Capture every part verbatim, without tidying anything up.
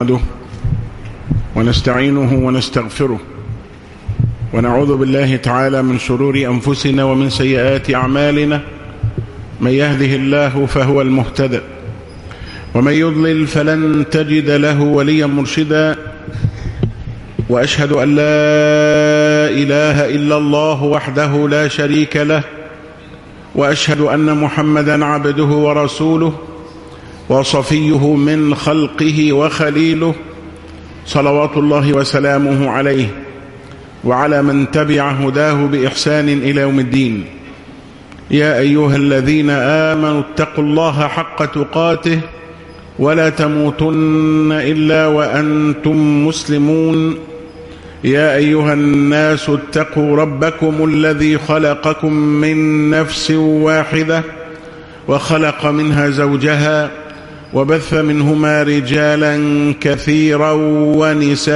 ونستعينه ونستغفره ونعوذ بالله تعالى من شرور أنفسنا ومن سيئات أعمالنا. من يهده الله فهو المهتدى ومن يضلل فلن تجد له وليا مرشدا. وأشهد أن لا إله إلا الله وحده لا شريك له، وأشهد أن محمدا عبده ورسوله وصفيه من خلقه وخليله، صلوات الله وسلامه عليه وعلى من تبع هداه بإحسان إلى يوم الدين. يا أيها الذين آمنوا اتقوا الله حق تقاته ولا تموتن إلا وأنتم مسلمون. يا أيها الناس اتقوا ربكم الذي خلقكم من نفس واحدة وخلق منها زوجها وبث منهما رجالا كثيرا ونساء،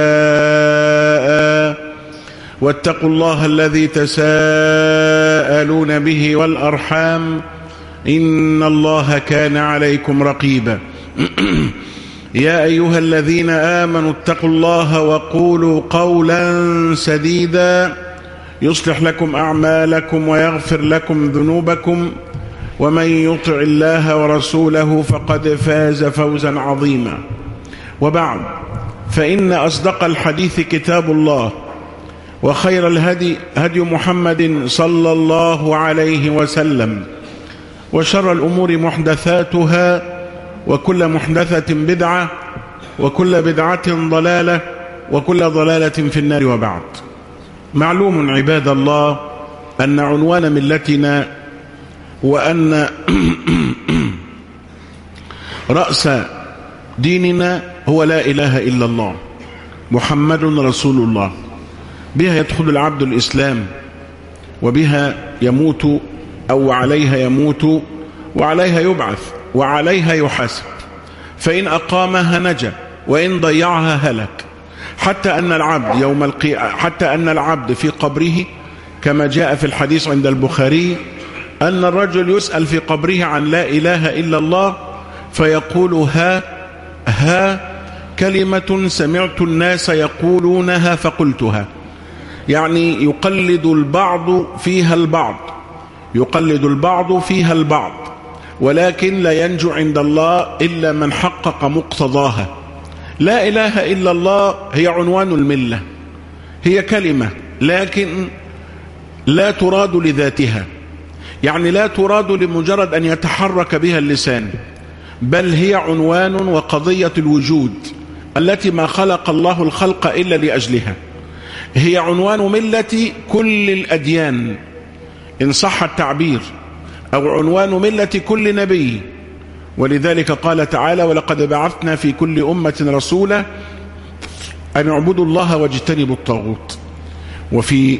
واتقوا الله الذي تساءلون به والأرحام إن الله كان عليكم رقيبا. يا أيها الذين آمنوا اتقوا الله وقولوا قولا سديدا يصلح لكم أعمالكم ويغفر لكم ذنوبكم، ومن يطع الله ورسوله فقد فاز فوزا عظيما. وبعد، فإن أصدق الحديث كتاب الله، وخير الهدي هدي محمد صلى الله عليه وسلم، وشر الأمور محدثاتها، وكل محدثة بدعة، وكل بدعة ضلالة، وكل ضلالة في النار. وبعد، معلوم عباد الله أن عنوان ملتنا وأن رأس ديننا هو لا إله إلا الله محمد رسول الله. بها يدخل العبد الإسلام، وبها يموت أو عليها يموت، وعليها يبعث، وعليها يحاسب. فإن أقامها نجا، وإن ضيعها هلك. حتى أن العبد يوم القيامة حتى أن العبد في قبره كما جاء في الحديث عند البخاري أن الرجل يسأل في قبره عن لا إله إلا الله فيقول ها ها كلمة سمعت الناس يقولونها فقلتها. يعني يقلد البعض فيها البعض يقلد البعض فيها البعض ولكن لا ينجو عند الله إلا من حقق مقتضاها. لا إله إلا الله هي عنوان الملة، هي كلمة لكن لا تراد لذاتها، يعني لا تراد لمجرد أن يتحرك بها اللسان، بل هي عنوان وقضية الوجود التي ما خلق الله الخلق إلا لأجلها. هي عنوان ملة كل الأديان إن صح التعبير، أو عنوان ملة كل نبي. ولذلك قال تعالى: ولقد بعثنا في كل أمة رسولا أن اعبدوا الله واجتنبوا الطاغوت. وفي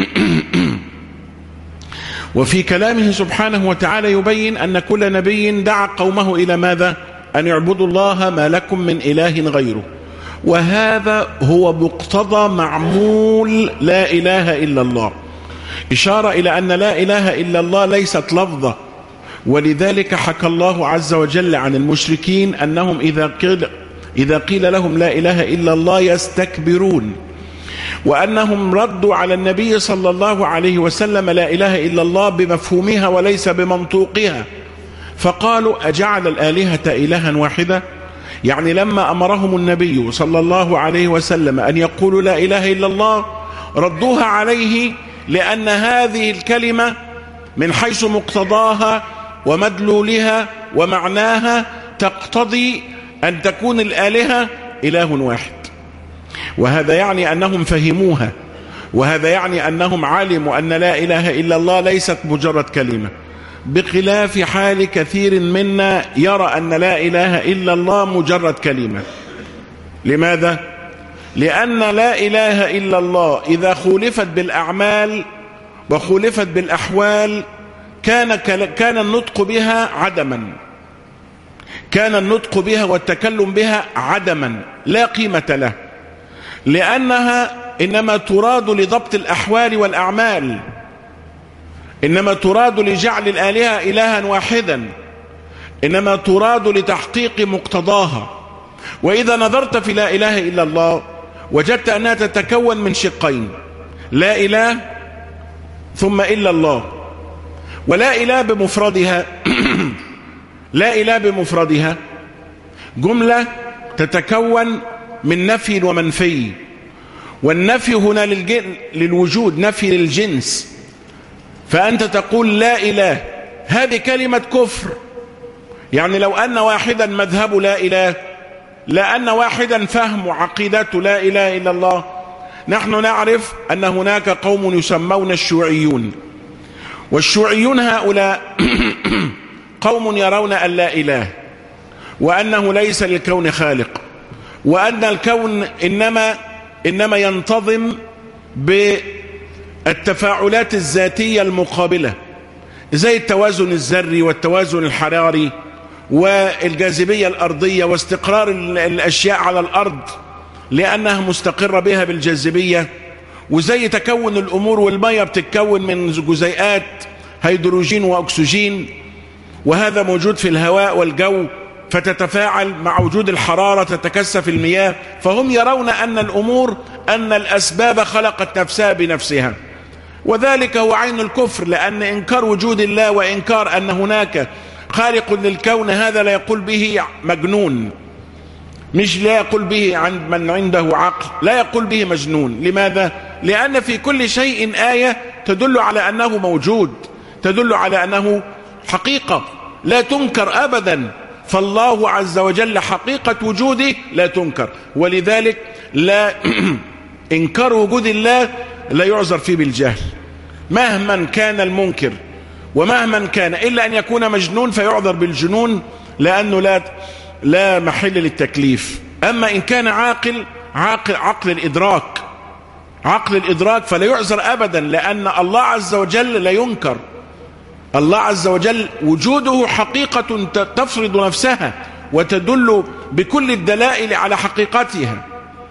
وفي كلامه سبحانه وتعالى يبين أن كل نبي دعا قومه إلى ماذا؟ أن يعبدوا الله ما لكم من إله غيره. وهذا هو مقتضى معمول لا إله إلا الله، إشارة إلى أن لا إله إلا الله ليست لفظة. ولذلك حكى الله عز وجل عن المشركين أنهم إذا قيل, إذا قيل لهم لا إله إلا الله يستكبرون، وأنهم ردوا على النبي صلى الله عليه وسلم لا إله إلا الله بمفهومها وليس بمنطوقها، فقالوا أجعل الآلهة إلها واحدة؟ يعني لما أمرهم النبي صلى الله عليه وسلم أن يقولوا لا إله إلا الله ردوها عليه، لأن هذه الكلمة من حيث مقتضاها ومدلولها ومعناها تقتضي أن تكون الآلهة إله واحد. وهذا يعني أنهم فهموها، وهذا يعني أنهم علموا أن لا إله إلا الله ليست مجرد كلمة، بخلاف حال كثير منا يرى أن لا إله إلا الله مجرد كلمة. لماذا؟ لأن لا إله إلا الله إذا خولفت بالأعمال وخولفت بالأحوال كان كان النطق بها عدما، كان النطق بها والتكلم بها عدما لا قيمة له، لأنها إنما تراد لضبط الأحوال والأعمال، إنما تراد لجعل الآلهة إلها واحدا، إنما تراد لتحقيق مقتضاها. وإذا نظرت في لا إله إلا الله وجدت أنها تتكون من شقين: لا إله ثم إلا الله. ولا إله بمفردها لا إله بمفردها جملة تتكون من نفي ومنفي، والنفي هنا للوجود، نفي للجنس. فأنت تقول لا إله، هذه كلمة كفر. يعني لو أن واحدا مذهب لا إله، لأن واحدا فهم عقيدته لا إله إلا الله. نحن نعرف أن هناك قوم يسمون الشيوعيون، والشيوعيون هؤلاء قوم يرون أن لا إله، وأنه ليس للكون خالق، وأن الكون إنما, إنما ينتظم بالتفاعلات الذاتية المقابلة، زي التوازن الذري والتوازن الحراري والجاذبية الأرضية واستقرار الأشياء على الأرض لأنها مستقرة بها بالجاذبية، وزي تكون الأمور، والمية بتتكون من جزيئات هيدروجين وأكسجين، وهذا موجود في الهواء والجو، فتتفاعل مع وجود الحرارة تتكثف المياه. فهم يرون أن الأمور، أن الأسباب خلقت نفسها بنفسها، وذلك هو عين الكفر. لأن إنكار وجود الله وإنكار أن هناك خالق للكون هذا لا يقول به مجنون، مش لا يقول به عند من عنده عقل، لا يقول به مجنون. لماذا؟ لأن في كل شيء آية تدل على أنه موجود، تدل على أنه حقيقة لا تنكر أبدا. فالله عز وجل حقيقة وجوده لا تنكر، ولذلك لا إنكار وجود الله لا يعذر فيه بالجهل مهما كان المنكر ومهما كان، إلا أن يكون مجنون فيعذر بالجنون لأنه لا لا محل للتكليف. أما إن كان عاقل عاقل عقل الإدراك عقل الإدراك فلا يعذر أبدا، لأن الله عز وجل لا ينكر. الله عز وجل وجوده حقيقة تفرض نفسها وتدل بكل الدلائل على حقيقتها.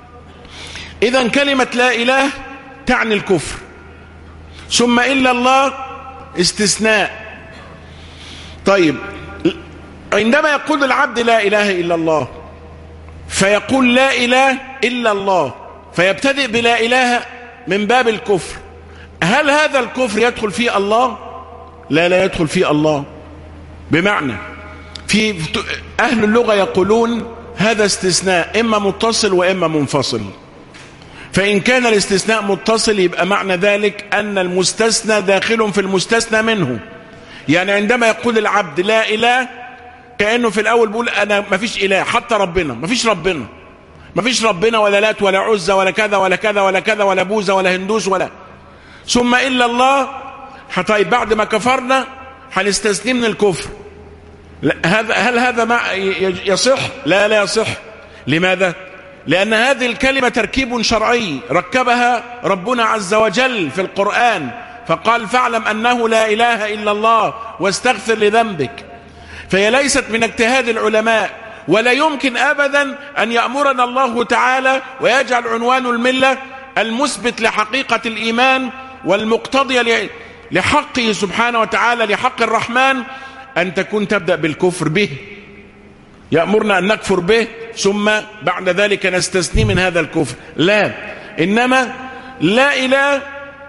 إذن كلمة لا إله تعني الكفر، ثم إلا الله استثناء. طيب، عندما يقول العبد لا إله إلا الله فيقول لا إله إلا الله، فيبتدئ بلا إله من باب الكفر. هل هذا الكفر يدخل فيه الله؟ لا لا يدخل فيه الله. بمعنى في أهل اللغة يقولون هذا استثناء إما متصل وإما منفصل. فإن كان الاستثناء متصل يبقى معنى ذلك أن المستثنى داخل في المستثنى منه. يعني عندما يقول العبد لا إله كأنه في الأول بيقول أنا ما فيش إله، حتى ربنا ما فيش ربنا ما فيش ربنا ولا لات ولا عزة ولا كذا ولا كذا ولا كذا ولا بوذا ولا هندوس ولا. ثم إلا الله. طيب بعد ما كفرنا هنستثني من الكفر. هذا هل هذا ما يصح؟ لا لا يصح. لماذا؟ لأن هذه الكلمة تركيب شرعي ركبها ربنا عز وجل في القرآن، فقال فاعلم أنه لا إله إلا الله واستغفر لذنبك. فهي ليست من اجتهاد العلماء، ولا يمكن أبدا أن يأمرنا الله تعالى ويجعل عنوان الملة المثبت لحقيقة الإيمان والمقتضي لحقه سبحانه وتعالى، لحق الرحمن، أن تكون تبدأ بالكفر به. يأمرنا أن نكفر به ثم بعد ذلك نستثني من هذا الكفر. لا، إنما لا إله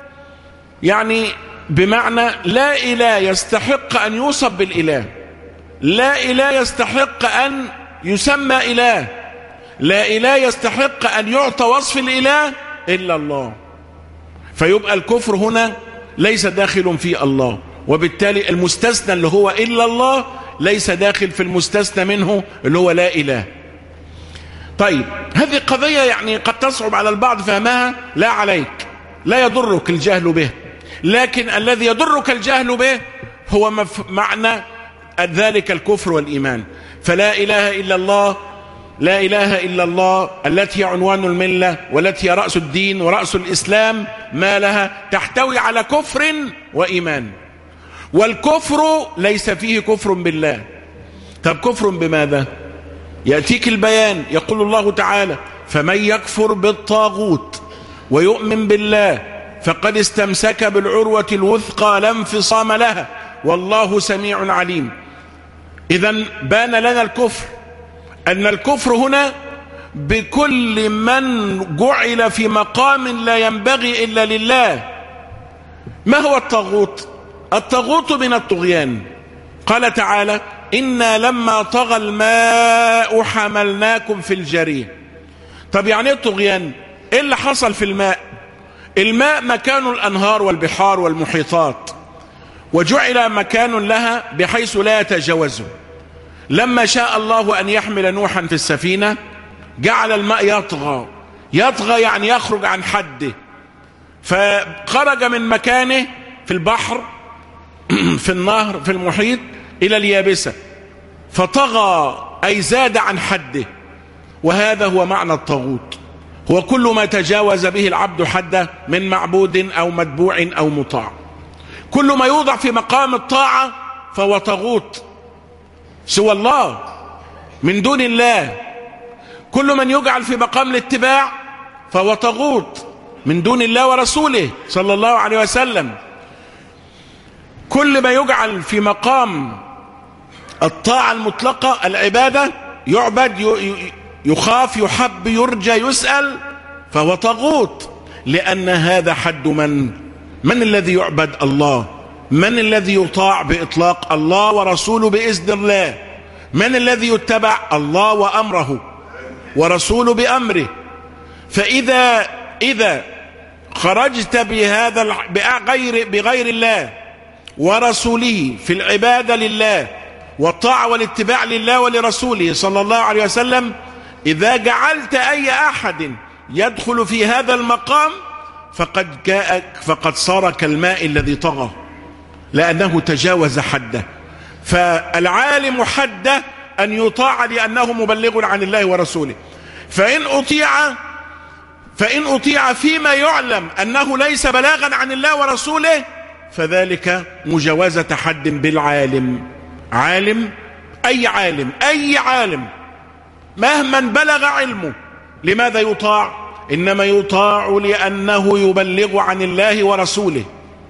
يعني بمعنى لا إله يستحق أن يوصف بالإله، لا إله يستحق أن يسمى إله، لا إله يستحق أن يعطى وصف الإله إلا الله. فيبقى الكفر هنا ليس داخل في الله، وبالتالي المستثنى اللي هو إلا الله ليس داخل في المستثنى منه اللي هو لا إله. طيب، هذه قضية يعني قد تصعب على البعض فهمها. لا عليك، لا يضرك الجهل به، لكن الذي يضرك الجهل به هو معنى ذلك الكفر والإيمان. فلا إله إلا الله، لا إله إلا الله التي هي عنوان الملة والتي هي رأس الدين ورأس الإسلام، ما لها تحتوي على كفر وإيمان. والكفر ليس فيه كفر بالله. طب كفر بماذا؟ يأتيك البيان. يقول الله تعالى فمن يكفر بالطاغوت ويؤمن بالله فقد استمسك بالعروة الوثقى لا انفصام لها والله سميع عليم. إذن بان لنا الكفر أن الكفر هنا بكل من جعل في مقام لا ينبغي إلا لله. ما هو الطاغوت؟ الطاغوت من الطغيان. قال تعالى: إنا لما طغى الماء حملناكم في الجارية. طب يعني ايه الطغيان؟ ايه اللي حصل في الماء؟ الماء مكان الأنهار والبحار والمحيطات، وجعل مكان لها بحيث لا يتجاوزه. لما شاء الله أن يحمل نوحا في السفينة جعل الماء يطغى. يطغى يعني يخرج عن حده، فخرج من مكانه في البحر في النهر في المحيط إلى اليابسة، فطغى أي زاد عن حده. وهذا هو معنى الطاغوت، هو كل ما تجاوز به العبد حده من معبود أو متبوع أو مطاع. كل ما يوضع في مقام الطاعة فهو طاغوت سوى الله من دون الله. كل من يجعل في مقام الاتباع فهو طاغوت من دون الله ورسوله صلى الله عليه وسلم. كل ما يجعل في مقام الطاعة المطلقة العبادة، يعبد يخاف يحب يرجى يسأل، فهو طاغوت. لأن هذا حد من من الذي يعبد؟ الله. من الذي يطاع بإطلاق؟ الله ورسوله بإذن الله. من الذي يتبع؟ الله وأمره ورسوله بأمره. فإذا إذا خرجت بهذا بغير بغير الله ورسوله في العبادة لله والطاعة والاتباع لله ولرسوله صلى الله عليه وسلم، إذا جعلت أي أحد يدخل في هذا المقام فقد جاء فقد صار كالماء الذي طغى، لأنه تجاوز حده. فالعالم حده أن يطاع لأنه مبلغ عن الله ورسوله. فإن أطيع فإن أطيع فيما يعلم أنه ليس بلاغا عن الله ورسوله فذلك مجاوزة حد بالعالم. عالم، أي عالم أي عالم مهما بلغ علمه، لماذا يطاع؟ إنما يطاع لأنه يبلغ عن الله ورسوله.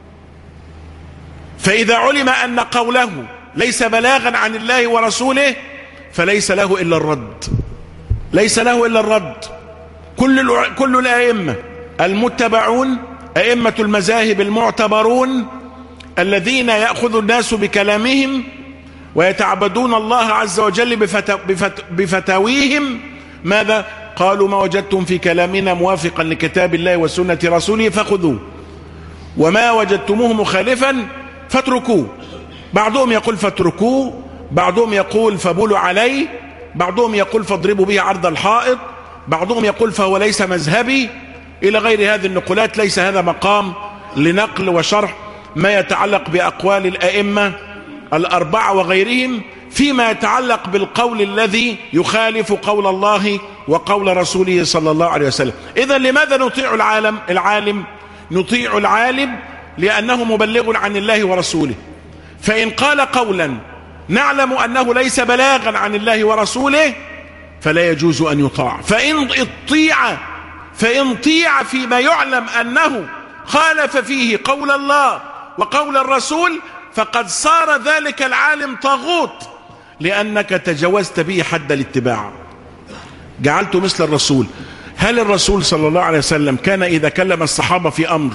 فإذا علم أن قوله ليس بلاغا عن الله ورسوله فليس له إلا الرد، ليس له إلا الرد. كل كل الأئمة المتبعون، أئمة المذاهب المعتبرون الذين يأخذ الناس بكلامهم ويتعبدون الله عز وجل بفتاويهم، ماذا قالوا؟ ما وجدتم في كلامنا موافقا لكتاب الله وسنة رسوله فخذوه، وما وجدتموه مخالفا فاتركوه. بعضهم يقول فاتركوه، بعضهم يقول فبولوا عليه، بعضهم يقول فاضربوا به عرض الحائط، بعضهم يقول فهو ليس مذهبي، إلى غير هذه النقولات. ليس هذا مقام لنقل وشرح ما يتعلق بأقوال الأئمة الأربعة وغيرهم فيما يتعلق بالقول الذي يخالف قول الله وقول رسوله صلى الله عليه وسلم. إذن لماذا نطيع العالم العالم؟ نطيع العالم لأنه مبلغ عن الله ورسوله. فإن قال قولا نعلم أنه ليس بلاغا عن الله ورسوله فلا يجوز أن يطاع. فإن اطيع فإن طيع فيما يعلم أنه خالف فيه قول الله وقول الرسول فقد صار ذلك العالم طاغوت، لأنك تجاوزت به حد الاتباع، جعلت مثل الرسول. هل الرسول صلى الله عليه وسلم كان إذا كلم الصحابة في أمر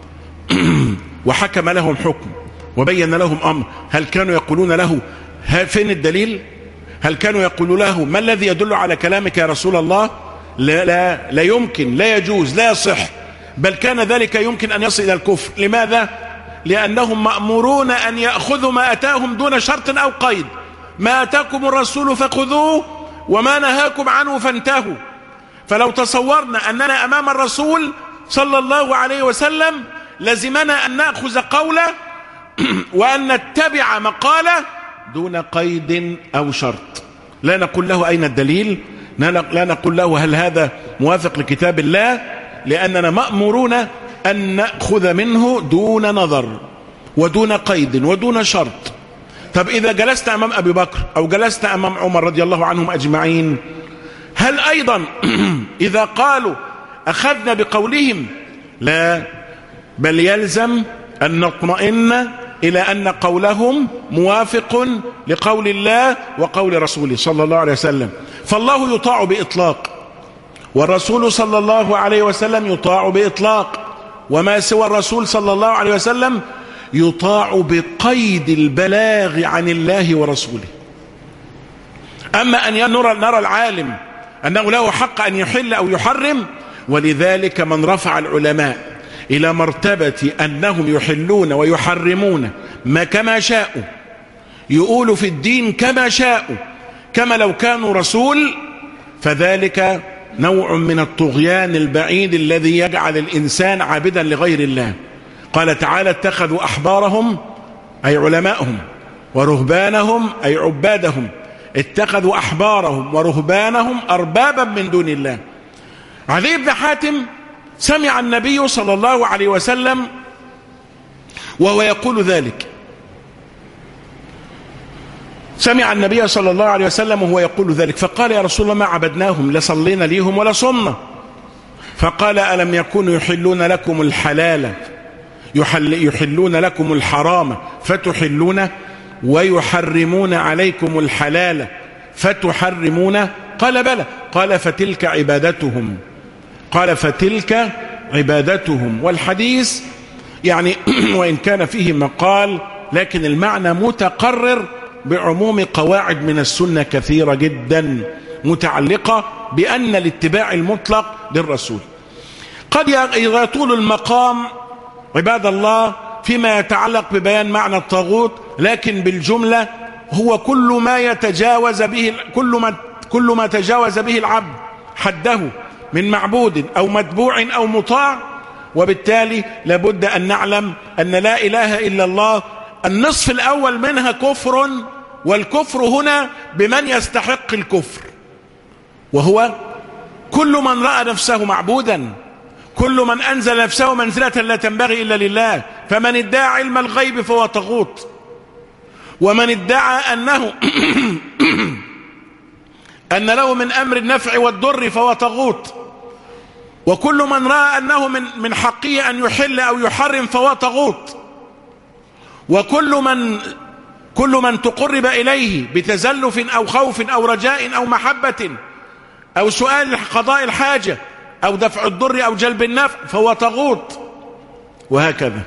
وحكم لهم حكم وبين لهم أمر، هل كانوا يقولون له فين الدليل؟ هل كانوا يقولون له ما الذي يدل على كلامك يا رسول الله؟ لا, لا, لا يمكن، لا يجوز، لا يصح، بل كان ذلك يمكن أن يصل إلى الكفر. لماذا؟ لأنهم مأمورون أن يأخذوا ما أتاهم دون شرط أو قيد. ما أتاكم الرسول فخذوه وما نهاكم عنه فانتهوا. فلو تصورنا أننا أمام الرسول صلى الله عليه وسلم لزمنا أن نأخذ قوله وأن نتبع مقاله دون قيد أو شرط. لا نقول له أين الدليل، لا نقول له هل هذا موافق لكتاب الله، لأننا مأمورون أن نأخذ منه دون نظر ودون قيد ودون شرط. طب إذا جلست أمام أبي بكر أو جلست أمام عمر رضي الله عنهم أجمعين، هل أيضا إذا قالوا أخذنا بقولهم؟ لا، بل يلزم أن نطمئن إلى أن قولهم موافق لقول الله وقول رسوله صلى الله عليه وسلم. فالله يطاع بإطلاق، والرسول صلى الله عليه وسلم يطاع بإطلاق، وما سوى الرسول صلى الله عليه وسلم يطاع بقيد البلاغ عن الله ورسوله. أما أن نرى, نرى العالم أنه له حق أن يحل أو يحرم، ولذلك من رفع العلماء إلى مرتبة أنهم يحلون ويحرمون ما كما شاءوا، يقولوا في الدين كما شاءوا كما لو كانوا رسول، فذلك نوع من الطغيان البعيد الذي يجعل الإنسان عابدا لغير الله. قال تعالى: اتخذوا أحبارهم أي علماءهم ورهبانهم أي عبادهم، اتخذوا أحبارهم ورهبانهم أربابا من دون الله. علي بن حاتم سمع النبي صلى الله عليه وسلم وهو يقول ذلك، سمع النبي صلى الله عليه وسلم وهو يقول ذلك، فقال: يا رسول الله ما عبدناهم، لا صلينا ليهم ولا صمنا. فقال: ألم يكونوا يحلون لكم الحلال يحل يحلون لكم الحرام فتحلون، ويحرمون عليكم الحلال فتحرمون؟ قال: بلى. قال: فتلك عبادتهم قال فتلك عبادتهم. والحديث يعني وإن كان فيه مقال، لكن المعنى متقرر بعموم قواعد من السنة كثيرة جدا متعلقة بأن الاتباع المطلق للرسول. قد يطول المقام عباد الله فيما يتعلق ببيان معنى الطاغوت، لكن بالجملة هو كل ما يتجاوز به كل ما كل ما تجاوز به العبد حده من معبود أو متبوع أو مطاع. وبالتالي لابد أن نعلم أن لا إله إلا الله النصف الأول منها كفر، والكفر هنا بمن يستحق الكفر، وهو كل من رأى نفسه معبودا، كل من أنزل نفسه منزلة لا تنبغي إلا لله. فمن ادعى علم الغيب فهو طاغوت، ومن ادعى أنه أن له من أمر النفع والضر فهو طاغوت، وكل من رأى أنه من من حقه أن يحل أو يحرم فهو طاغوت، وكل من كل من تقرب إليه بتزلف أو خوف أو رجاء أو محبة أو سؤال قضاء الحاجة أو دفع الضر أو جلب النفع فهو طاغوت، وهكذا.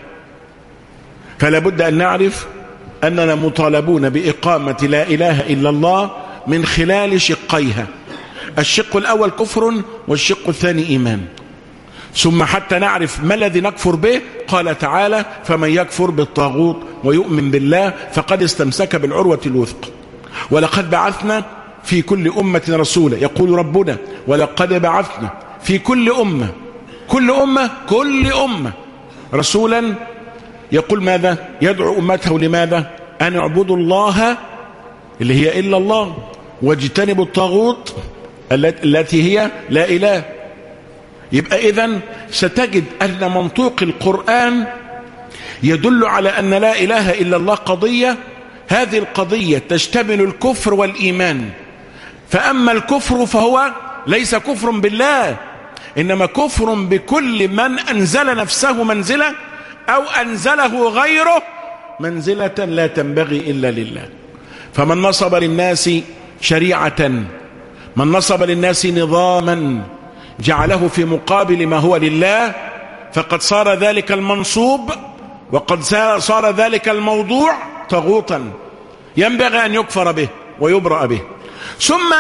فلا بد أن نعرف أننا مطالبون بإقامة لا إله إلا الله من خلال شقيها. الشق الأول كفر، والشق الثاني إيمان. ثم حتى نعرف ما الذي نكفر به، قال تعالى: فمن يكفر بالطاغوت ويؤمن بالله فقد استمسك بالعروة الوثقى. ولقد بعثنا في كل أمة رسولا، يقول ربنا: ولقد بعثنا في كل أمة كل أمة كل أمة رسولا يقول ماذا؟ يدعو أمته لماذا؟ أن يعبدوا الله اللي هي إلا الله، واجتنبوا الطاغوت التي هي لا إله. يبقى إذن ستجد أن منطوق القرآن يدل على أن لا إله إلا الله قضية، هذه القضية تشتمل الكفر والإيمان. فأما الكفر فهو ليس كفر بالله، إنما كفر بكل من أنزل نفسه منزلة أو أنزله غيره منزلة لا تنبغي إلا لله. فمن نصب للناس شريعة، من نصب للناس نظاما جعله في مقابل ما هو لله، فقد صار ذلك المنصوب وقد صار ذلك الموضوع طاغوتا ينبغي أن يكفر به ويبرأ به. ثم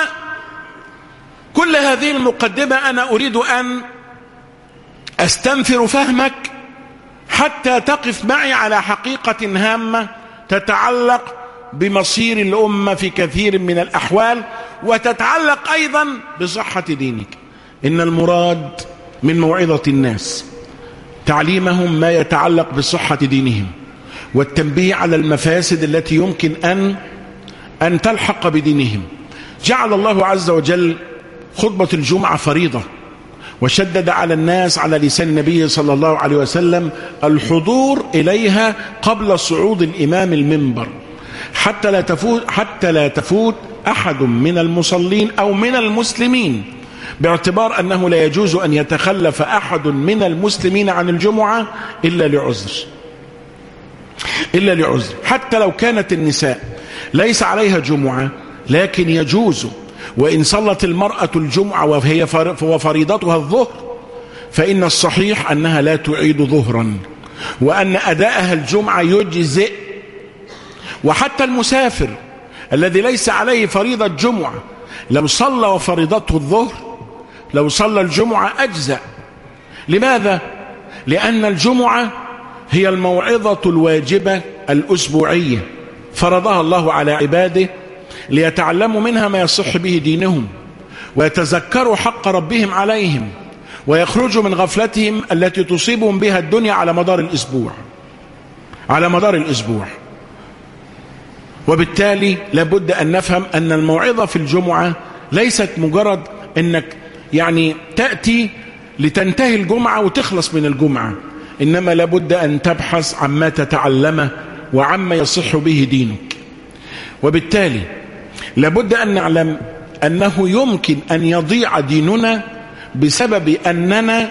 كل هذه المقدمة أنا أريد أن أستنفر فهمك حتى تقف معي على حقيقة هامة تتعلق بمصير الأمة في كثير من الأحوال، وتتعلق أيضا بصحة دينك. إن المراد من موعظة الناس تعليمهم ما يتعلق بصحة دينهم، والتنبيه على المفاسد التي يمكن أن أن تلحق بدينهم. جعل الله عز وجل خطبة الجمعة فريضة، وشدد على الناس على لسان النبي صلى الله عليه وسلم الحضور إليها قبل صعود الإمام المنبر، حتى لا تفوت حتى لا تفوت أحد من المصلين أو من المسلمين، باعتبار أنه لا يجوز أن يتخلف أحد من المسلمين عن الجمعة إلا لعذر. إلا لعذر. حتى لو كانت النساء ليس عليها جمعة لكن يجوز، وإن صلت المرأة الجمعة وهي وفريضتها الظهر فإن الصحيح أنها لا تعيد ظهرا، وأن أداءها الجمعة يجزئ. وحتى المسافر الذي ليس عليه فريضة جمعة لو صلى وفريضته الظهر لو صلى الجمعة أجزأ. لماذا؟ لأن الجمعة هي الموعظة الواجبة الأسبوعية فرضها الله على عباده ليتعلموا منها ما يصح به دينهم، ويتذكروا حق ربهم عليهم، ويخرجوا من غفلتهم التي تصيبهم بها الدنيا على مدار الأسبوع على مدار الأسبوع. وبالتالي لابد أن نفهم أن الموعظة في الجمعة ليست مجرد أنك يعني تأتي لتنتهي الجمعة وتخلص من الجمعة، إنما لابد أن تبحث عما تتعلمه وعما يصح به دينك. وبالتالي لابد أن نعلم أنه يمكن أن يضيع ديننا بسبب أننا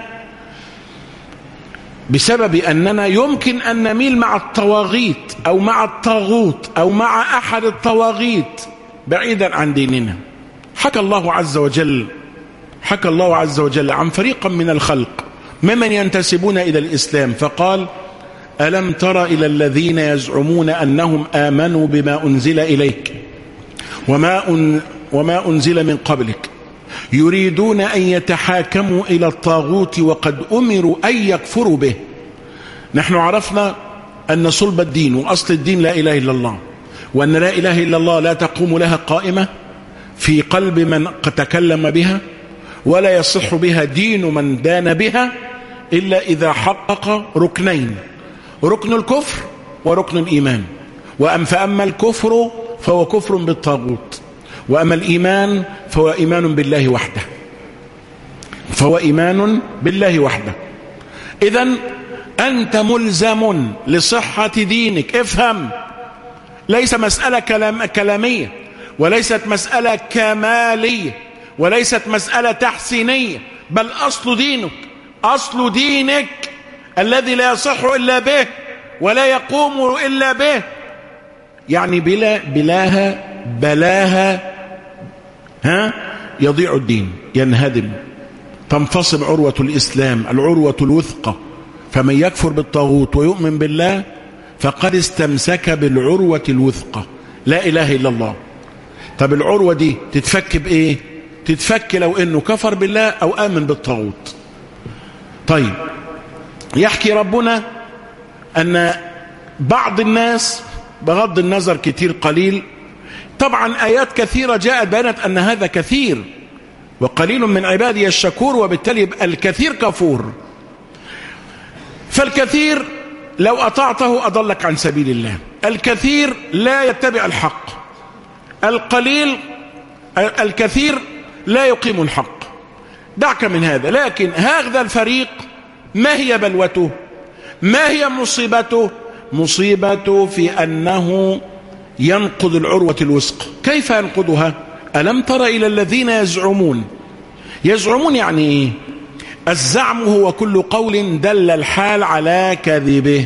بسبب أننا يمكن أن نميل مع الطواغيت أو مع الطاغوت أو مع أحد الطواغيت بعيدا عن ديننا. حكى الله عز وجل حكى الله عز وجل عن فريقا من الخلق ممن ينتسبون إلى الإسلام فقال: ألم تر إلى الذين يزعمون أنهم آمنوا بما أنزل إليك وما, أن وما أنزل من قبلك يريدون أن يتحاكموا إلى الطاغوت وقد أمروا أن يكفروا به. نحن عرفنا أن صلب الدين وأصل الدين لا إله إلا الله، وأن لا إله إلا الله لا تقوم لها قائمة في قلب من تكلم بها، ولا يصح بها دين من دان بها إلا إذا حقق ركنين: ركن الكفر وركن الإيمان. وأم فأما الكفر فهو كفر بالطاغوت، وأما الإيمان فهو إيمان بالله وحده فهو إيمان بالله وحده. إذن أنت ملزم لصحة دينك. افهم، ليس مسألة كلام كلامية، وليست مسألة كمالية، وليست مسألة تحسينية، بل أصل دينك أصل دينك الذي لا يصح إلا به ولا يقوم إلا به. يعني بلا بلاها بلاها ها يضيع الدين، ينهدم، تنفصل عروة الإسلام العروة الوثقى. فمن يكفر بالطاغوت ويؤمن بالله فقد استمسك بالعروة الوثقى لا إله إلا الله. طب العروة دي تتفك بإيه؟ تتفك لو إنه كفر بالله أو آمن بالطاغوت. طيب، يحكي ربنا أن بعض الناس بغض النظر كتير قليل، طبعا آيات كثيرة جاءت بيانت أن هذا كثير، وقليل من عبادي الشكور، وبالتالي الكثير كفور. فالكثير لو أطعته أضلك عن سبيل الله، الكثير لا يتبع الحق، القليل الكثير لا يقيم الحق. دعك من هذا. لكن هذا الفريق ما هي بلوته؟ ما هي مصيبته؟ مصيبته في أنه ينقض العروة الوثقى. كيف ينقضها؟ ألم تر إلى الذين يزعمون يزعمون يعني إيه؟ الزعم هو كل قول دل الحال على كذبه.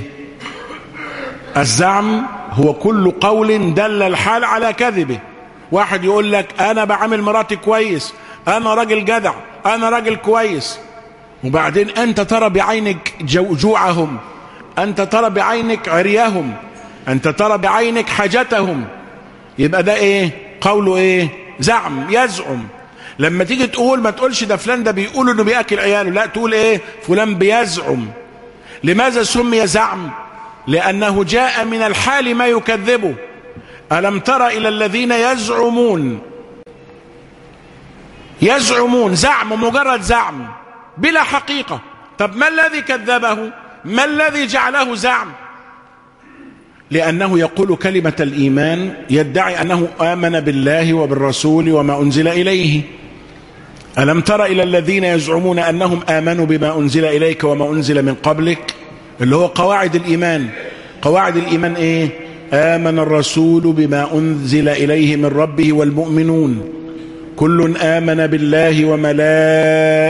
الزعم هو كل قول دل الحال على كذبه. واحد يقول لك أنا بعمل مراتي كويس، أنا راجل جدع، أنا راجل كويس، وبعدين أنت ترى بعينك جوعهم، أنت ترى بعينك عريهم، أنت ترى بعينك حاجتهم. يبقى ده إيه؟ قوله إيه؟ زعم، يزعم. لما تيجي تقول ما تقولش ده فلان ده بيقول إنه بيأكل عياله، لا، تقول إيه؟ فلان بيزعم. لماذا سمي زعم؟ لأنه جاء من الحال ما يكذبه. ألم تر إلى الذين يزعمون يزعمون زعم، مجرد زعم بلا حقيقة. طب ما الذي كذبه؟ ما الذي جعله زعم؟ لأنه يقول كلمة الإيمان، يدعي أنه آمن بالله وبالرسول وما أنزل إليه. ألم تر إلى الذين يزعمون أنهم آمنوا بما أنزل إليك وما أنزل من قبلك، اللي هو قواعد الإيمان. قواعد الإيمان إيه؟ آمن الرسول بما أنزل إليه من ربه والمؤمنون كل آمن بالله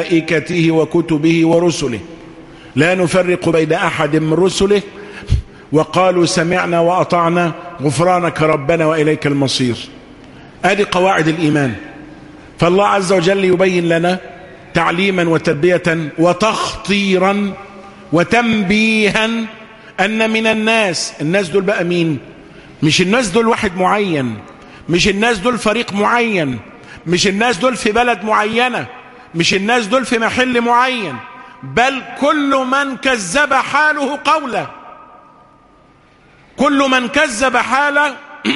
وملائكته وكتبه ورسله لا نفرق بين أحد من رسله وقالوا سمعنا وأطعنا غفرانك ربنا وإليك المصير. هذه قواعد الإيمان. فالله عز وجل يبين لنا تعليما وتربية وتخطيرا وتنبيها أن من الناس، الناس دول بقى مين؟ مش الناس دول واحد معين، مش الناس دول فريق معين، مش الناس دول في بلد معينة، مش الناس دول في محل معين، بل كل من كذب حاله قوله، كل من كذب حاله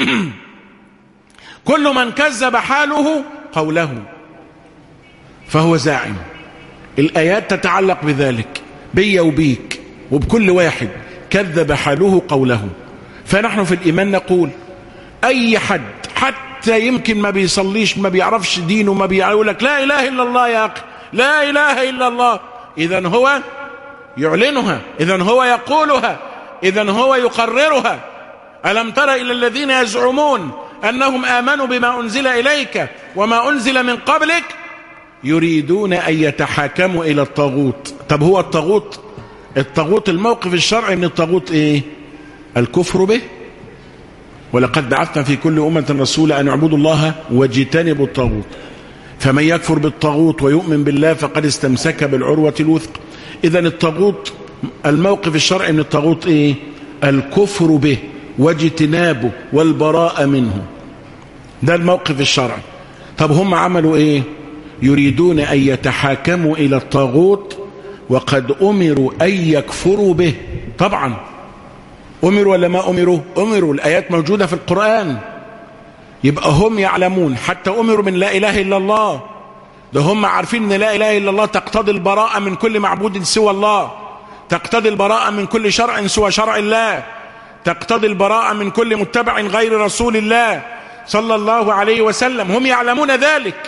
كل من كذب حاله قوله فهو زاعم. الآيات تتعلق بذلك، بي وبيك وبكل واحد كذب حاله قوله. فنحن في الإيمان نقول أي حد حتى يمكن ما بيصليش، ما بيعرفش دينه، ما بيقول لك لا إله إلا الله يا أخي، لا إله إلا الله، إذن هو يعلنها، إذن هو يقولها، إذن هو يقررها. ألم تر إلى الذين يزعمون أنهم آمنوا بما أنزل إليك وما أنزل من قبلك يريدون أن يتحاكموا إلى الطاغوت. طب هو الطاغوت، الطاغوت الموقف الشرعي من الطاغوت إيه؟ الكفر به. ولقد بعثنا في كل أمة رسولا أن يعبدوا الله واجتنبوا الطاغوت، فمن يكفر بالطاغوت ويؤمن بالله فقد استمسك بالعروة الوثقى. إذن الطاغوت الموقف الشرعي من الطاغوت إيه؟ الكفر به واجتنابه والبراءة منه، ده الموقف الشرعي. طب هم عملوا إيه؟ يريدون أن يتحاكموا إلى الطاغوت وقد أمروا أن يكفروا به. طبعا أمروا ولا ما أمروا؟ أمروا، الآيات موجودة في القرآن. يبقى هم يعلمون، حتى أمروا من لا إله إلا الله، ده هم عارفين أن لا إله إلا الله تقتضي البراءة من كل معبود سوى الله، تقتضي البراءة من كل شرع سوى شرع الله، تقتضي البراءة من كل متبع غير رسول الله صلى الله عليه وسلم. هم يعلمون ذلك.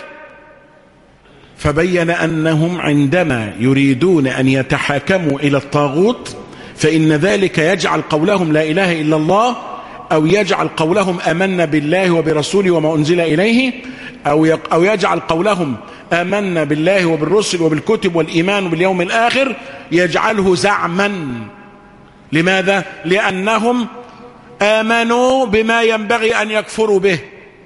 فبين أنهم عندما يريدون أن يتحاكموا إلى الطاغوت فإن ذلك يجعل قولهم لا إله إلا الله، أو يجعل قولهم آمنا بالله وبرسوله وما أنزل إليه، أو أو يجعل قولهم آمنا بالله وبالرسل وبالكتب والإيمان باليوم الآخر يجعله زعما. لماذا؟ لأنهم آمنوا بما ينبغي أن يكفروا به،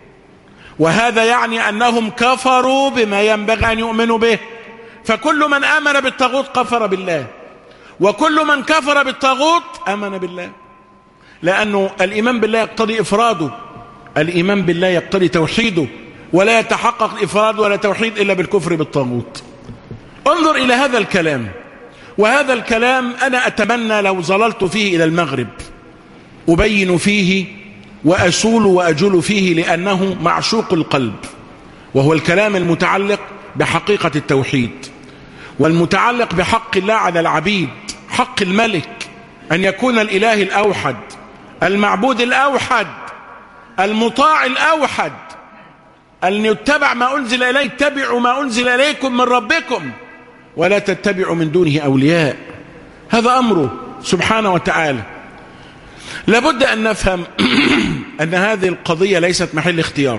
وهذا يعني أنهم كفروا بما ينبغي أن يؤمنوا به. فكل من آمن بالطاغوت كفر بالله، وكل من كفر بالطاغوت آمن بالله، لأنه الإيمان بالله يقتضي إفراده، الإيمان بالله يقتضي توحيده، ولا يتحقق الإفراد ولا توحيد إلا بالكفر بالطاغوت. انظر إلى هذا الكلام، وهذا الكلام أنا أتمنى لو ظللت فيه إلى المغرب أبين فيه وأسول وأجول فيه، لأنه معشوق القلب، وهو الكلام المتعلق بحقيقة التوحيد، والمتعلق بحق الله على العبيد، حق الملك أن يكون الإله الأوحد، المعبود الأوحد، المطاع الأوحد، أن يتبع ما أنزل إليه، اتبعوا ما أنزل إليكم من ربكم ولا تتبعوا من دونه أولياء. هذا أمره سبحانه وتعالى. لابد أن نفهم أن هذه القضية ليست محل اختيار،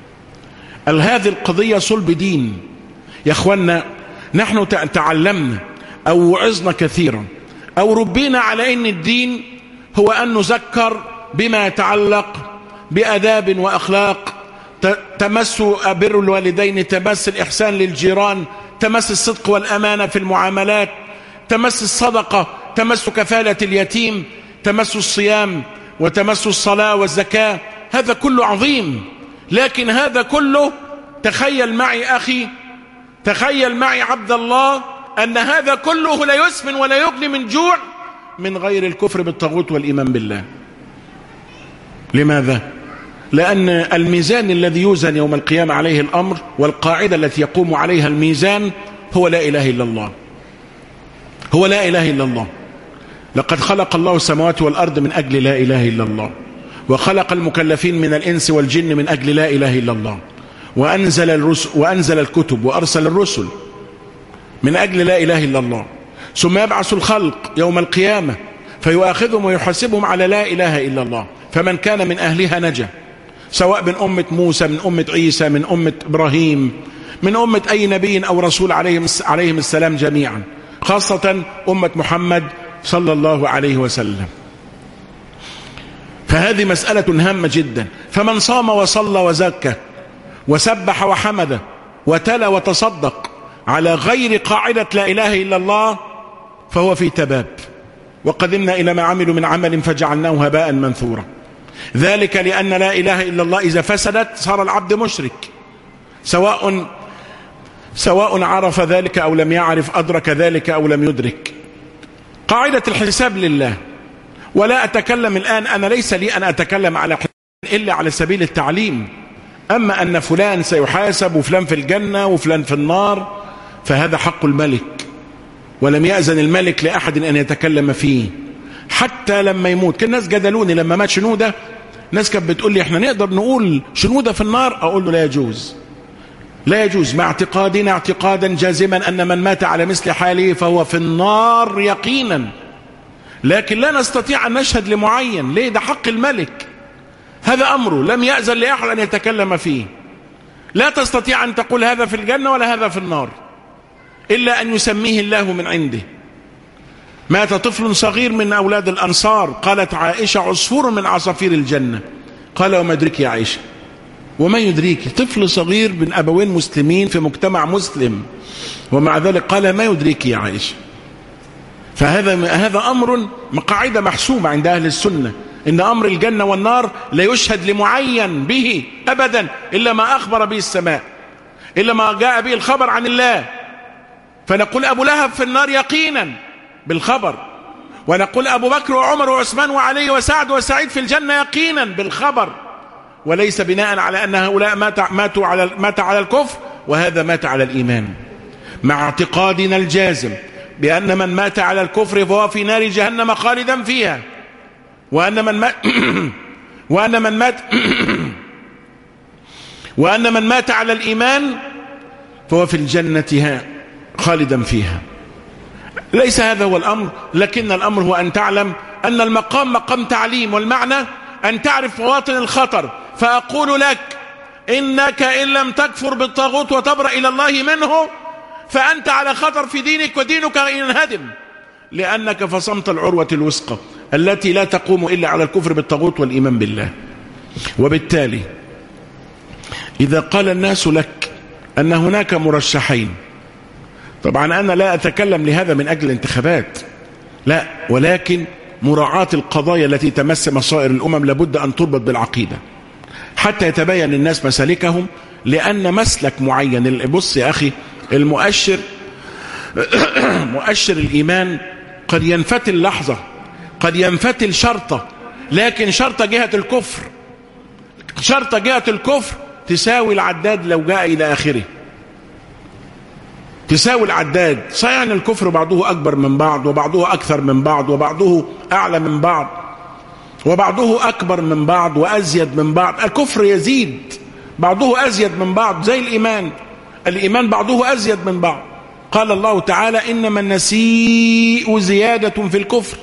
هذه القضية صلب دين. يا أخوانا، نحن تعلمنا أو وعظنا كثيرا أو ربينا على أن الدين هو أن نذكر بما يتعلق بأداب وأخلاق، تمس بر الوالدين، تمس الإحسان للجيران، تمس الصدق والأمانة في المعاملات، تمس الصدقة، تمس كفالة اليتيم، تمس الصيام، وتمس الصلاة والزكاة. هذا كله عظيم، لكن هذا كله تخيل معي أخي، تخيل معي عبد الله، أن هذا كله لا يسمن ولا يغني من جوع من غير الكفر بالطاغوت والإيمان بالله. لماذا؟ لأن الميزان الذي يوزن يوم القيامة عليه الأمر، والقاعدة التي يقوم عليها الميزان هو لا إله إلا الله، هو لا إله إلا الله. لقد خلق الله السماوات والأرض من أجل لا إله إلا الله، وخلق المكلفين من الإنس والجن من أجل لا إله إلا الله، وأنزل, الرسل وأنزل الكتب وأرسل الرسل من أجل لا إله إلا الله، ثم يبعث الخلق يوم القيامة فيؤاخذهم ويحاسبهم على لا إله إلا الله. فمن كان من أهلها نجا، سواء من أمة موسى، من أمة عيسى، من أمة إبراهيم، من أمة أي نبي أو رسول عليهم, عليهم السلام جميعا، خاصة أمة محمد صلى الله عليه وسلم. فهذه مسألة هامة جدا. فمن صام وصلى وزكى وسبح وحمد وتلا وتصدق على غير قاعدة لا إله إلا الله فهو في تباب، وقدمنا إلى ما عملوا من عمل فجعلناه هباء منثورا. ذلك لأن لا إله إلا الله إذا فسدت صار العبد مشرك، سواء سواء عرف ذلك أو لم يعرف، أدرك ذلك أو لم يدرك. قاعدة الحساب لله، ولا أتكلم الآن، أنا ليس لي أن أتكلم على إلا على سبيل التعليم. أما أن فلان سيحاسب وفلان في الجنة وفلان في النار فهذا حق الملك، ولم يأذن الملك لأحد أن يتكلم فيه حتى لما يموت. كان الناس جدلوني لما مات شنودة، ناس كانت بتقول لي احنا نقدر نقول شنودة في النار، أقول له لا يجوز، لا يجوز، مع اعتقادنا اعتقادا جازما أن من مات على مثل حاله فهو في النار يقينا، لكن لا نستطيع أن نشهد لمعين. ليه؟ ده حق الملك، هذا أمره لم يأذن لأحد أن يتكلم فيه. لا تستطيع أن تقول هذا في الجنة ولا هذا في النار إلا أن يسميه الله من عنده. مات طفل صغير من أولاد الأنصار، قالت عائشة عصفور من عصافير الجنة. قال وما يدريك يا عائشة؟ وما يدريك؟ طفل صغير من أبوين مسلمين في مجتمع مسلم، ومع ذلك قال ما يدريك يا عائشة. فهذا هذا أمر قاعدة محسومة عند أهل السنة، إن أمر الجنة والنار لا يشهد لمعين به أبدا إلا ما أخبر به السماء، إلا ما جاء به الخبر عن الله. فنقول أبو لهب في النار يقينا بالخبر، ونقول أبو بكر وعمر وعثمان وعلي وسعد وسعيد في الجنة يقينا بالخبر، وليس بناء على أن هؤلاء ماتوا على مات على الكفر وهذا مات على الإيمان، مع اعتقادنا الجازم بأن من مات على الكفر فهو في نار جهنم خالدا فيها، وأن من مات وأن من مات وأن من مات على الإيمان فهو في الجنة خالدا فيها. ليس هذا هو الأمر، لكن الأمر هو أن تعلم أن المقام مقام تعليم، والمعنى أن تعرف مواطن الخطر. فأقول لك إنك إن لم تكفر بالطاغوت وتبرأ إلى الله منه فأنت على خطر في دينك، ودينك ينهدم، لأنك فصمت العروة الوثقى التي لا تقوم إلا على الكفر بالطاغوت والإيمان بالله. وبالتالي إذا قال الناس لك أن هناك مرشحين، طبعا أنا لا أتكلم لهذا من أجل الانتخابات، لا، ولكن مراعاة القضايا التي تمس مصائر الأمم لابد أن تربط بالعقيدة حتى يتبين الناس مسالكهم، لأن مسلك معين. بص يا أخي، المؤشر مؤشر الإيمان قد ينفتل لحظة، قد ينفتل شرطة، لكن شرطة جهة الكفر، شرطة جهة الكفر تساوي العداد لو جاء إلى آخره، تساوي العداد. صحيح أن الكفر بعضه أكبر من بعض، وبعضه أكثر من بعض، وبعضه أعلى من بعض، وبعضه أكبر من بعض وأزيد من بعض. الكفر يزيد، بعضه أزيد من بعض، زي الإيمان، الإيمان بعضه أزيد من بعض. قال الله تعالى إنما النسيء زيادة في الكفر،